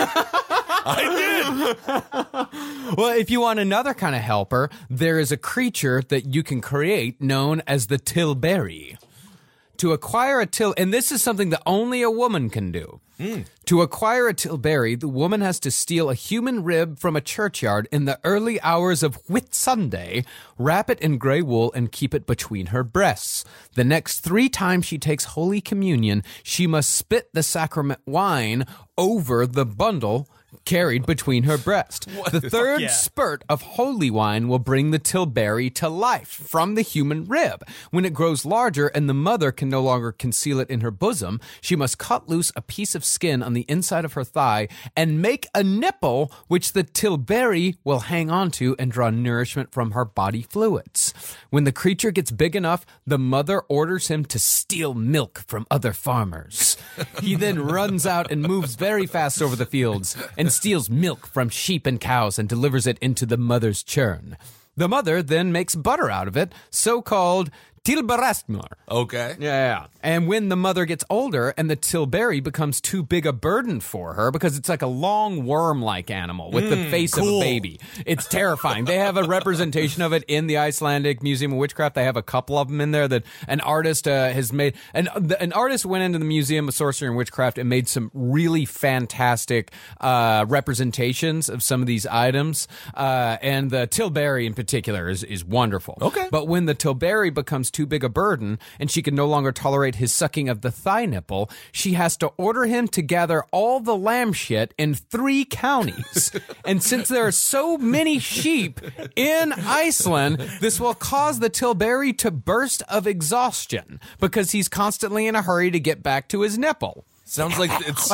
I did. Well, if you want another kind of helper, there is a creature that you can create known as the Tilbury. To acquire a til, and this is something that only a woman can do. To acquire a Tilbury, the woman has to steal a human rib from a churchyard in the early hours of Whit Sunday, wrap it in gray wool, and keep it between her breasts. The next three times she takes Holy Communion, she must spit the sacrament wine over the bundle, carried between her breast. The third yeah. spurt of holy wine will bring the tilbury to life from the human rib. When it grows larger and the mother can no longer conceal it in her bosom, she must cut loose a piece of skin on the inside of her thigh and make a nipple which the tilbury will hang onto and draw nourishment from her body fluids. When the creature gets big enough, the mother orders him to steal milk from other farmers. He then runs out and moves very fast over the fields and steals milk from sheep and cows and delivers it into the mother's churn. The mother then makes butter out of it, so-called tilberastmur. Okay. Yeah. And when the mother gets older and the tilbury becomes too big a burden for her, because it's like a long worm-like animal with the face of a baby. It's terrifying. They have a representation of it in the Icelandic Museum of Witchcraft. They have a couple of them in there that an artist uh, has made. And an artist went into the Museum of Sorcery and Witchcraft and made some really fantastic uh, representations of some of these items. Uh, and the tilbury in particular is, is wonderful. Okay. But when the tilbury becomes too big a burden and she can no longer tolerate his sucking of the thigh nipple, she has to order him to gather all the lamb shit in three counties. And since there are so many sheep in Iceland, this will cause the tilbury to burst of exhaustion because he's constantly in a hurry to get back to his nipple. Sounds like it's.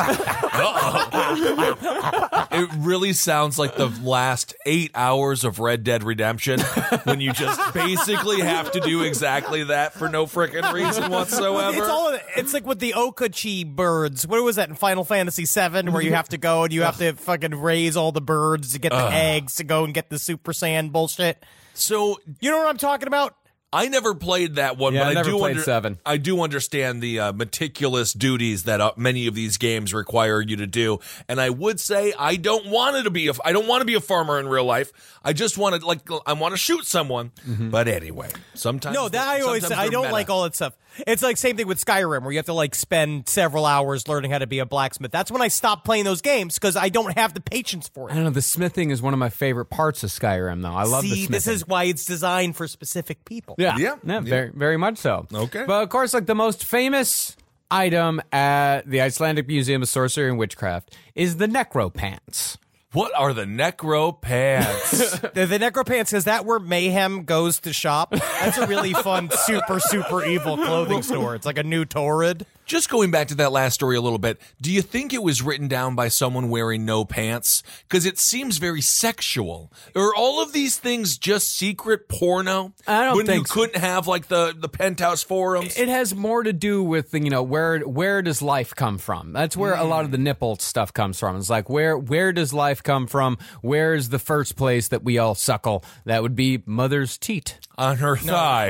Uh-oh. It really sounds like the last eight hours of Red Dead Redemption when you just basically have to do exactly that for no frickin' reason whatsoever. It's all. It's like with the Okachi birds. What was that in Final Fantasy seven, where you have to go and you have to fucking raise all the birds to get the eggs to go and get the Super Saiyan bullshit. So You know what I'm talking about? I never played that one, Yeah, but I I, never do played seven. I do understand the uh, meticulous duties that uh, many of these games require you to do. And I would say I don't want to be a I don't want to be a farmer in real life. I just want to like I want to shoot someone. Mm-hmm. But anyway, sometimes No, that I always say, sometimes I they're don't meta. like all that stuff. It's like same thing with Skyrim, where you have to like spend several hours learning how to be a blacksmith. That's when I stopped playing those games because I don't have the patience for I it. don't know, the smithing is one of my favorite parts of Skyrim, though. I love the See, smithing. this is why it's designed for specific people. Yeah, Yeah, yeah, yeah. very, very much so. Okay. But of course, like the most famous item at the Icelandic Museum of Sorcery and Witchcraft is the necropants. What are the necro pants? The, the Necropants, is that where Mayhem goes to shop? That's a really fun, super, super evil clothing store. It's like a new Torrid. Just going back to that last story a little bit, do you think it was written down by someone wearing no pants? Because it seems very sexual. Are all of these things just secret porno? I don't when think you so. couldn't have like the, the penthouse forums? It has more to do with, you know, where where does life come from? That's where a lot of the nipple stuff comes from. It's like, where where does life come from? Where is the first place that we all suckle? That would be mother's teat. On her thigh.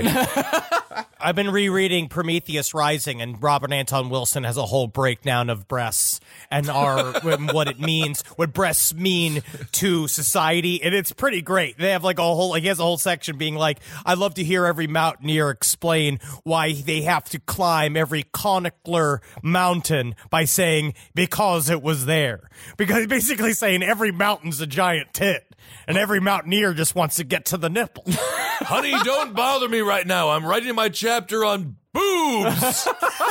I've been rereading Prometheus Rising, and Robert Anton Wilson has a whole breakdown of breasts and our and what it means, what breasts mean to society, and it's pretty great. They have like a whole, like he has a whole section being like, I love to hear every mountaineer explain why they have to climb every conicular mountain by saying because it was there, because he's basically saying every mountain's a giant tit. And every mountaineer just wants to get to the nipple. Honey, don't bother me right now. I'm writing my chapter on boobs.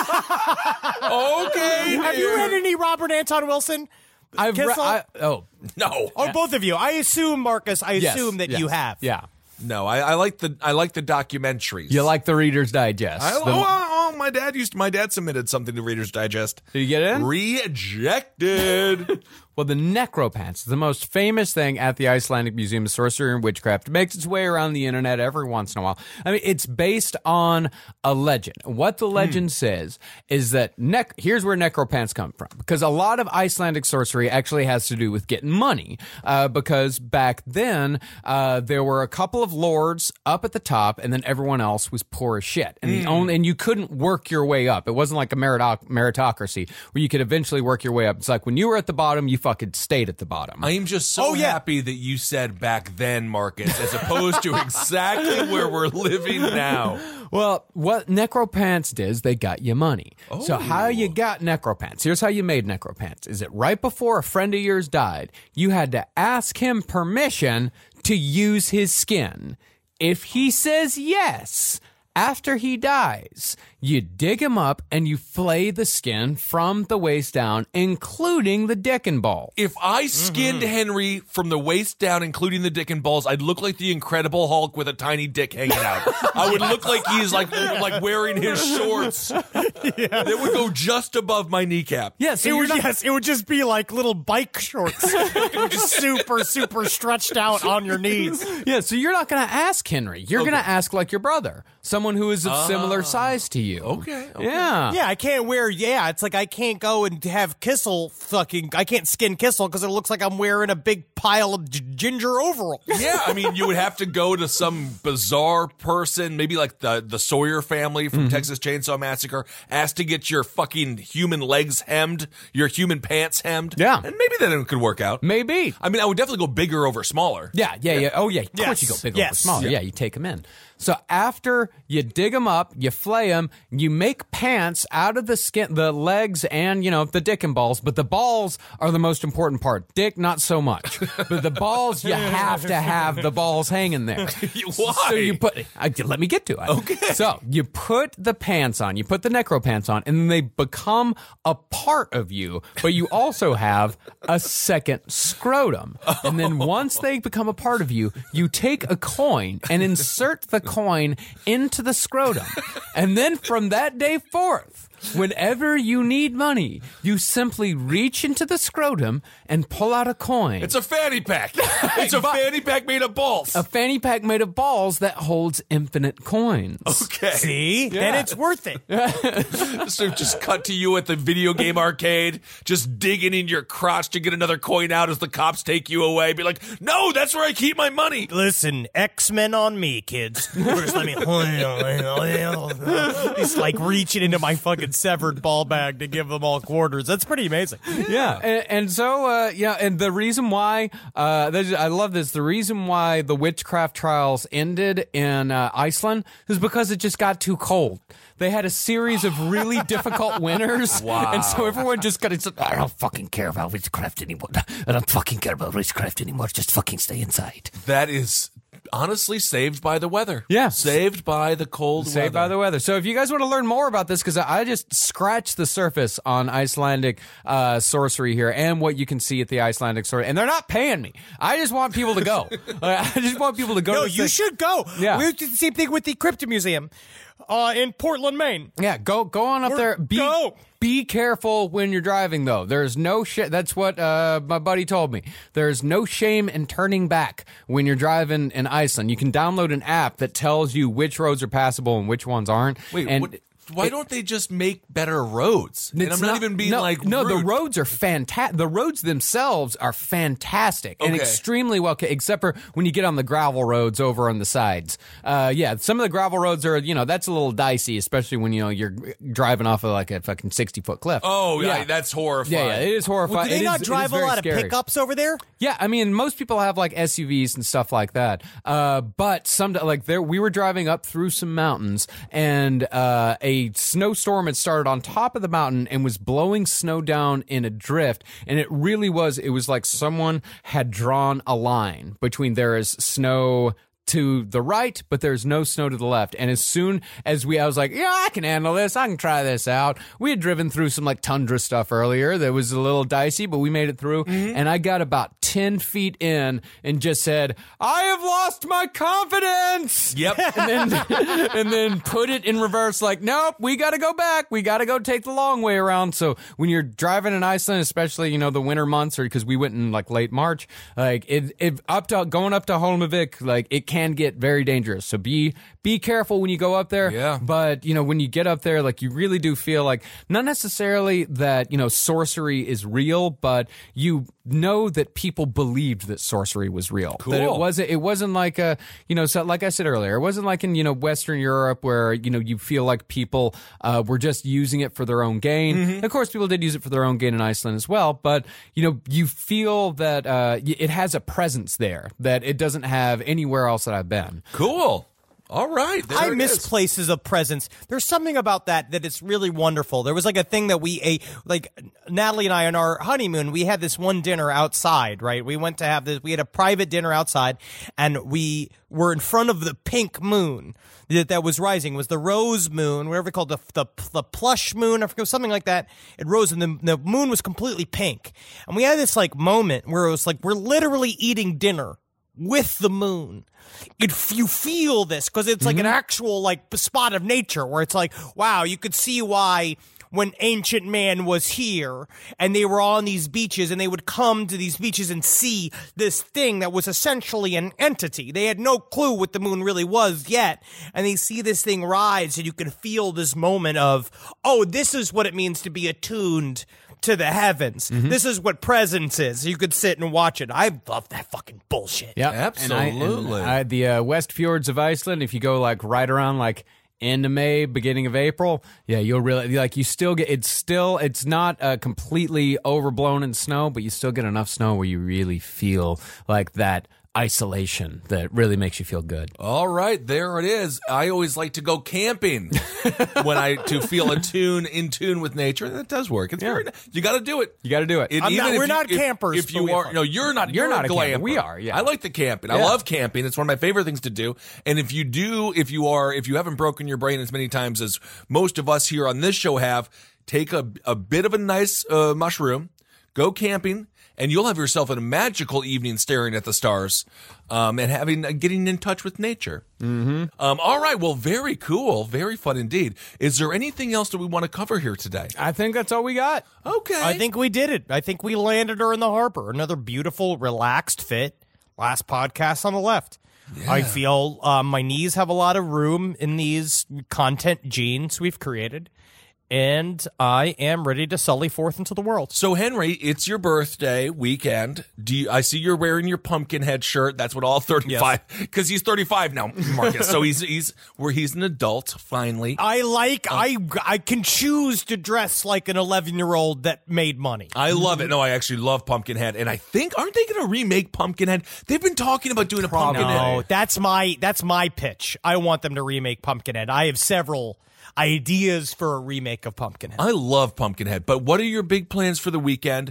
Okay. Have you read any Robert Anton Wilson? I've re- Kissel? I, oh No. Oh, both of you. I assume, Marcus, I yes, assume that yes, you have. Yeah, No, I, I like the I like the documentaries. you like the Reader's Digest. I, The- oh, oh, oh, my dad used my dad submitted something to Reader's Digest. Did you get it in? Rejected. Well, the necropants, the most famous thing at the Icelandic Museum of Sorcery and Witchcraft, makes its way around the internet every once in a while. I mean, it's based on a legend. What the legend says is that nec- here's where necropants come from, because a lot of Icelandic sorcery actually has to do with getting money. Uh, because back then, uh, there were a couple of lords up at the top, and then everyone else was poor as shit. And the only, and you couldn't work your way up. It wasn't like a meritoc- meritocracy where you could eventually work your way up. It's like when you were at the bottom, you fucking stayed at the bottom. I am just so Oh, yeah. happy that you said back then, Marcus, as opposed to exactly where we're living now. Well, what necropants did is they got you money. So how you got necropants? Here's how you made necropants. Is it right before a friend of yours died, you had to ask him permission to use his skin. If he says yes, after he dies, you dig him up and you flay the skin from the waist down, including the dick and ball. If I skinned Mm-hmm. Henry from the waist down, including the dick and balls, I'd look like the Incredible Hulk with a tiny dick hanging out. I would look like he's like like wearing his shorts. Yeah. They would go just above my kneecap. Yeah, so It you're would, not- yes, it would just be like little bike shorts, just super, super stretched out on your knees. Yeah, so you're not going to ask Henry. You're going to ask like your brother, someone who is of similar size to you. Okay, okay. Yeah. Yeah, I can't wear. Yeah, it's like I can't go and have Kissel fucking. I can't skin Kissel because it looks like I'm wearing a big pile of g- ginger overalls. Yeah, I mean, you would have to go to some bizarre person, maybe like the, the Sawyer family from Texas Chainsaw Massacre, ask to get your fucking human legs hemmed, your human pants hemmed. Yeah. And maybe then it could work out. Maybe. I mean, I would definitely go bigger over smaller. Yeah, yeah, yeah. Oh, yeah. Of Yes. course you go big Yes. over smaller. Yeah, you take them in. So after you dig them up, you flay them, you make pants out of the skin, the legs, and you know the dick and balls. But the balls are the most important part. Dick, not so much. But the balls, you have to have the balls hanging there. Why? So you put. I, let me get to it. Okay. So you put the pants on. You put the necro pants on, and then they become a part of you. But you also have a second scrotum. And then once they become a part of you, you take a coin and insert the coin into the scrotum. And then from that day forth, whenever you need money, you simply reach into the scrotum and pull out a coin. It's a fanny pack. It's a But- fanny pack made of balls. a fanny pack made of balls that holds infinite coins. Okay. See, then it's worth it. So just cut to you at the video game arcade, just digging in your crotch to get another coin out as the cops take you away. Be like, no, that's where I keep my money. Listen, X-Men on me, kids. First, let me. He's like reaching into my fucking severed ball bag to give them all quarters. That's pretty amazing. Yeah, and, and so uh, yeah, and the reason why uh, there's- I love this. The reason why the witchcraft trials ended in uh, Iceland is because it just got too cold. They had a series of really difficult winters, Wow. and so everyone just got to. I don't fucking care about witchcraft anymore. I don't fucking care about witchcraft anymore. Just fucking stay inside. That is honestly saved by the weather. Yeah. Saved by the cold Saved by weather. the weather. So if you guys want to learn more about this, because I just scratched the surface on Icelandic uh, sorcery here and what you can see at the Icelandic sorcery, and they're not paying me. I just want people to go. Uh, I just want people to go. No, to you this- should go. Yeah. We did the same thing with the Crypto Museum uh, in Portland, Maine. Yeah, go go on up We're- there. Be go. be careful when you're driving, though. There's no shit. That's what uh, my buddy told me. There's no shame in turning back when you're driving in Iceland. You can download an app that tells you which roads are passable and which ones aren't. Wait, and what, why don't they just make better roads? And It's I'm not, even being no, like no. The rude. roads are fantastic. The roads themselves are fantastic and Okay. extremely well, ca- except for when you get on the gravel roads over on the sides. Uh, yeah, some of the gravel roads are, you know, that's a little dicey, especially when you know you're driving off of like a fucking sixty foot cliff. Oh, yeah, that's horrifying. Yeah, yeah, it is horrifying. Well, do they It not is- it is drive a very lot scary. of pickups over there? Yeah, I mean, most people have like S U Vs and stuff like that. Uh, but some like there, we were driving up through some mountains, and uh, a snowstorm had started on top of the mountain and was blowing snow down in a drift. And it really was. It was like someone had drawn a line between there is snow to the right, but there's no snow to the left. And as soon as we, I was like, yeah, I can handle this. I can try this out. We had driven through some like tundra stuff earlier that was a little dicey, but we made it through. And I got about ten feet in and just said, I have lost my confidence. Yep. And then, and then put it in reverse, like, nope, we got to go back. We got to go take the long way around. So when you're driving in Iceland, especially, you know, the winter months, or because we went in like late March, like it, it up to going up to Holmavik, like it can get very dangerous. So be be careful when you go up there. Yeah. But you know, when you get up there, like you really do feel like not necessarily that, you know, sorcery is real, but you know that people believed that sorcery was real. That it Cool. wasn't it wasn't like a, you know, so like I said earlier, it wasn't like in, you know, Western Europe where, you know, you feel like people uh, were just using it for their own gain. Of course, people did use it for their own gain in Iceland as well, but you know, you feel that uh, y- it has a presence there that it doesn't have anywhere else that I've been. Cool. All right. There I it miss is. places of presence. There's something about that that it's really wonderful. There was like a thing that we ate, like Natalie and I on our honeymoon, we had this one dinner outside, right? We went to have this, we had a private dinner outside, and we were in front of the pink moon that, that was rising. It was the rose moon, whatever it's called, the, the, the plush moon, I forget, something like that. It rose, and the, the moon was completely pink. And we had this like moment where it was like, we're literally eating dinner with the moon. It, you feel this because it's like an actual like spot of nature where it's like, wow, you could see why when ancient man was here and they were on these beaches and they would come to these beaches and see this thing that was essentially an entity. They had no clue what the moon really was yet. And they see this thing rise and you can feel this moment of, oh, this is what it means to be attuned to the heavens. Mm-hmm. This is what presence is. You could sit and watch it. I love that fucking bullshit. Yeah, Absolutely. And I, and I, the uh, West Fjords of Iceland, if you go like right around like end of May, beginning of April, yeah, you'll really like you still get it's still it's not uh, completely overblown in snow, but you still get enough snow where you really feel like that isolation that really makes you feel good. All right, there it is. I always like to go camping when I to feel a tune in tune with nature. That does work. It's Yeah. very you got to do it. You got to do it. And I'm even not- if we're you- not if- campers, If but you we have are, fun. no, you're not. You're not a camper. glamper. We are, yeah. I like the camping. I Yeah. love camping. It's one of my favorite things to do. And if you do, if you are, if you haven't broken your brain as many times as most of us here on this show have, take a a bit of a nice uh, mushroom, go camping, and you'll have yourself a magical evening staring at the stars, um, and having uh, getting in touch with nature. Mm-hmm. Um, all right. Well, very cool. Very fun indeed. Is there anything else that we want to cover here today? I think that's all we got. Okay. I think we did it. I think we landed her in the harbor. Another beautiful, relaxed fit. Last podcast on the left. I feel uh, my knees have a lot of room in these content genes we've created. And I am ready to sully forth into the world. So, Henry, it's your birthday weekend. Do you, I see you're wearing your Pumpkinhead shirt? That's what all thirty-five, because he's thirty-five now, Marcus. So he's he's where he's an adult finally. I like, I I can choose to dress like an eleven-year-old that made money. I love it. No, I actually love Pumpkinhead, and I think aren't they going to remake Pumpkinhead? They've been talking about doing a Pumpkinhead. No, that's my that's my pitch. I want them to remake Pumpkinhead. I have several ideas for a remake of Pumpkinhead. I love Pumpkinhead, but what are your big plans for the weekend?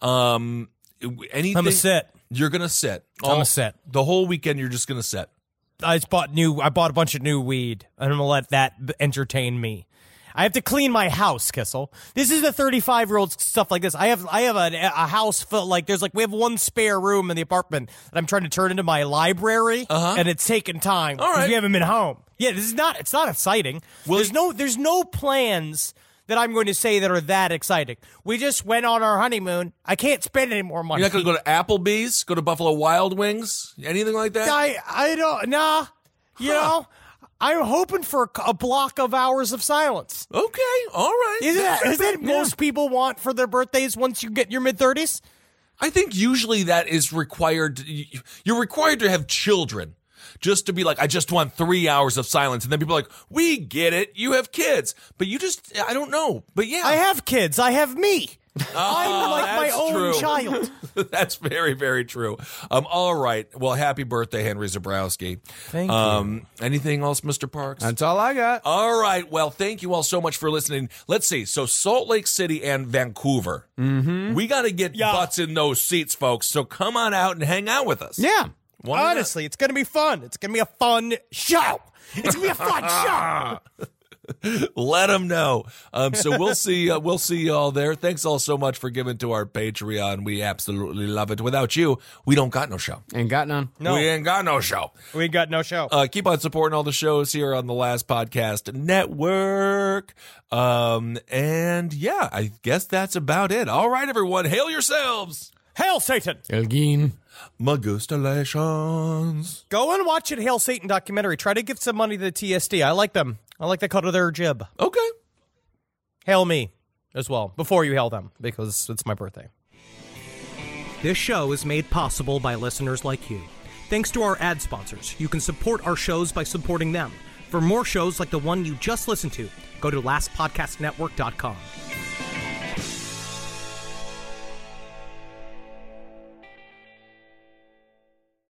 Um, anything? I'm a sit. You're gonna sit. I'm All- a sit. The whole weekend, you're just gonna sit. I just bought new. I bought a bunch of new weed, and I'm gonna let that entertain me. I have to clean my house, Kissel. This is the thirty-five year old stuff like this. I have I have a, a house full, like there's like we have one spare room in the apartment that I'm trying to turn into my library, Uh-huh. and it's taking time All because right. we haven't been home. Yeah, this is not. It's not exciting. Well, there's no there's no plans that I'm going to say that are that exciting. We just went on our honeymoon. I can't spend any more money. You're not gonna go to Applebee's, go to Buffalo Wild Wings, anything like that? I I don't nah. You know, I'm hoping for a, a block of hours of silence. Okay, all right. Isn't that, That's isn't that fair. most people want for their birthdays once you get your mid thirties? I think usually that is required. You're required to have children just to be like, I just want three hours of silence. And then people are like, we get it. You have kids. But you just, I don't know. But yeah. I have kids. I have me. I'm like my that's own true. child. That's very, very true. Um, all right. Well, happy birthday, Henry Zabrowski. Thank um, Anything else, Mister Parks? That's all I got. All right. Well, thank you all so much for listening. Let's see. So Salt Lake City and Vancouver. Mm-hmm. We got to get Yeah. butts in those seats, folks. So come on out and hang out with us. Yeah. Why not? Honestly, it's going to be fun. It's going to be a fun show. It's going to be a fun show. Let them know. Um, so we'll see. Uh, we'll see you all there. Thanks all so much for giving to our Patreon. We absolutely love it. Without you, we don't got no show. Ain't got none. No. We ain't got no show. We got no show. Uh, keep on supporting all the shows here on the Last Podcast Network. Um, and yeah, I guess that's about it. All right, everyone, hail yourselves. Hail Satan. Elgin. Magustalations. Go and watch a Hail Satan documentary. Try to give some money to the T S D. I like them. I like the cut of their jib. Okay. Hail me as well before you hail them because it's my birthday. This show is made possible by listeners like you. Thanks to our ad sponsors, you can support our shows by supporting them. For more shows like the one you just listened to, go to last podcast network dot com.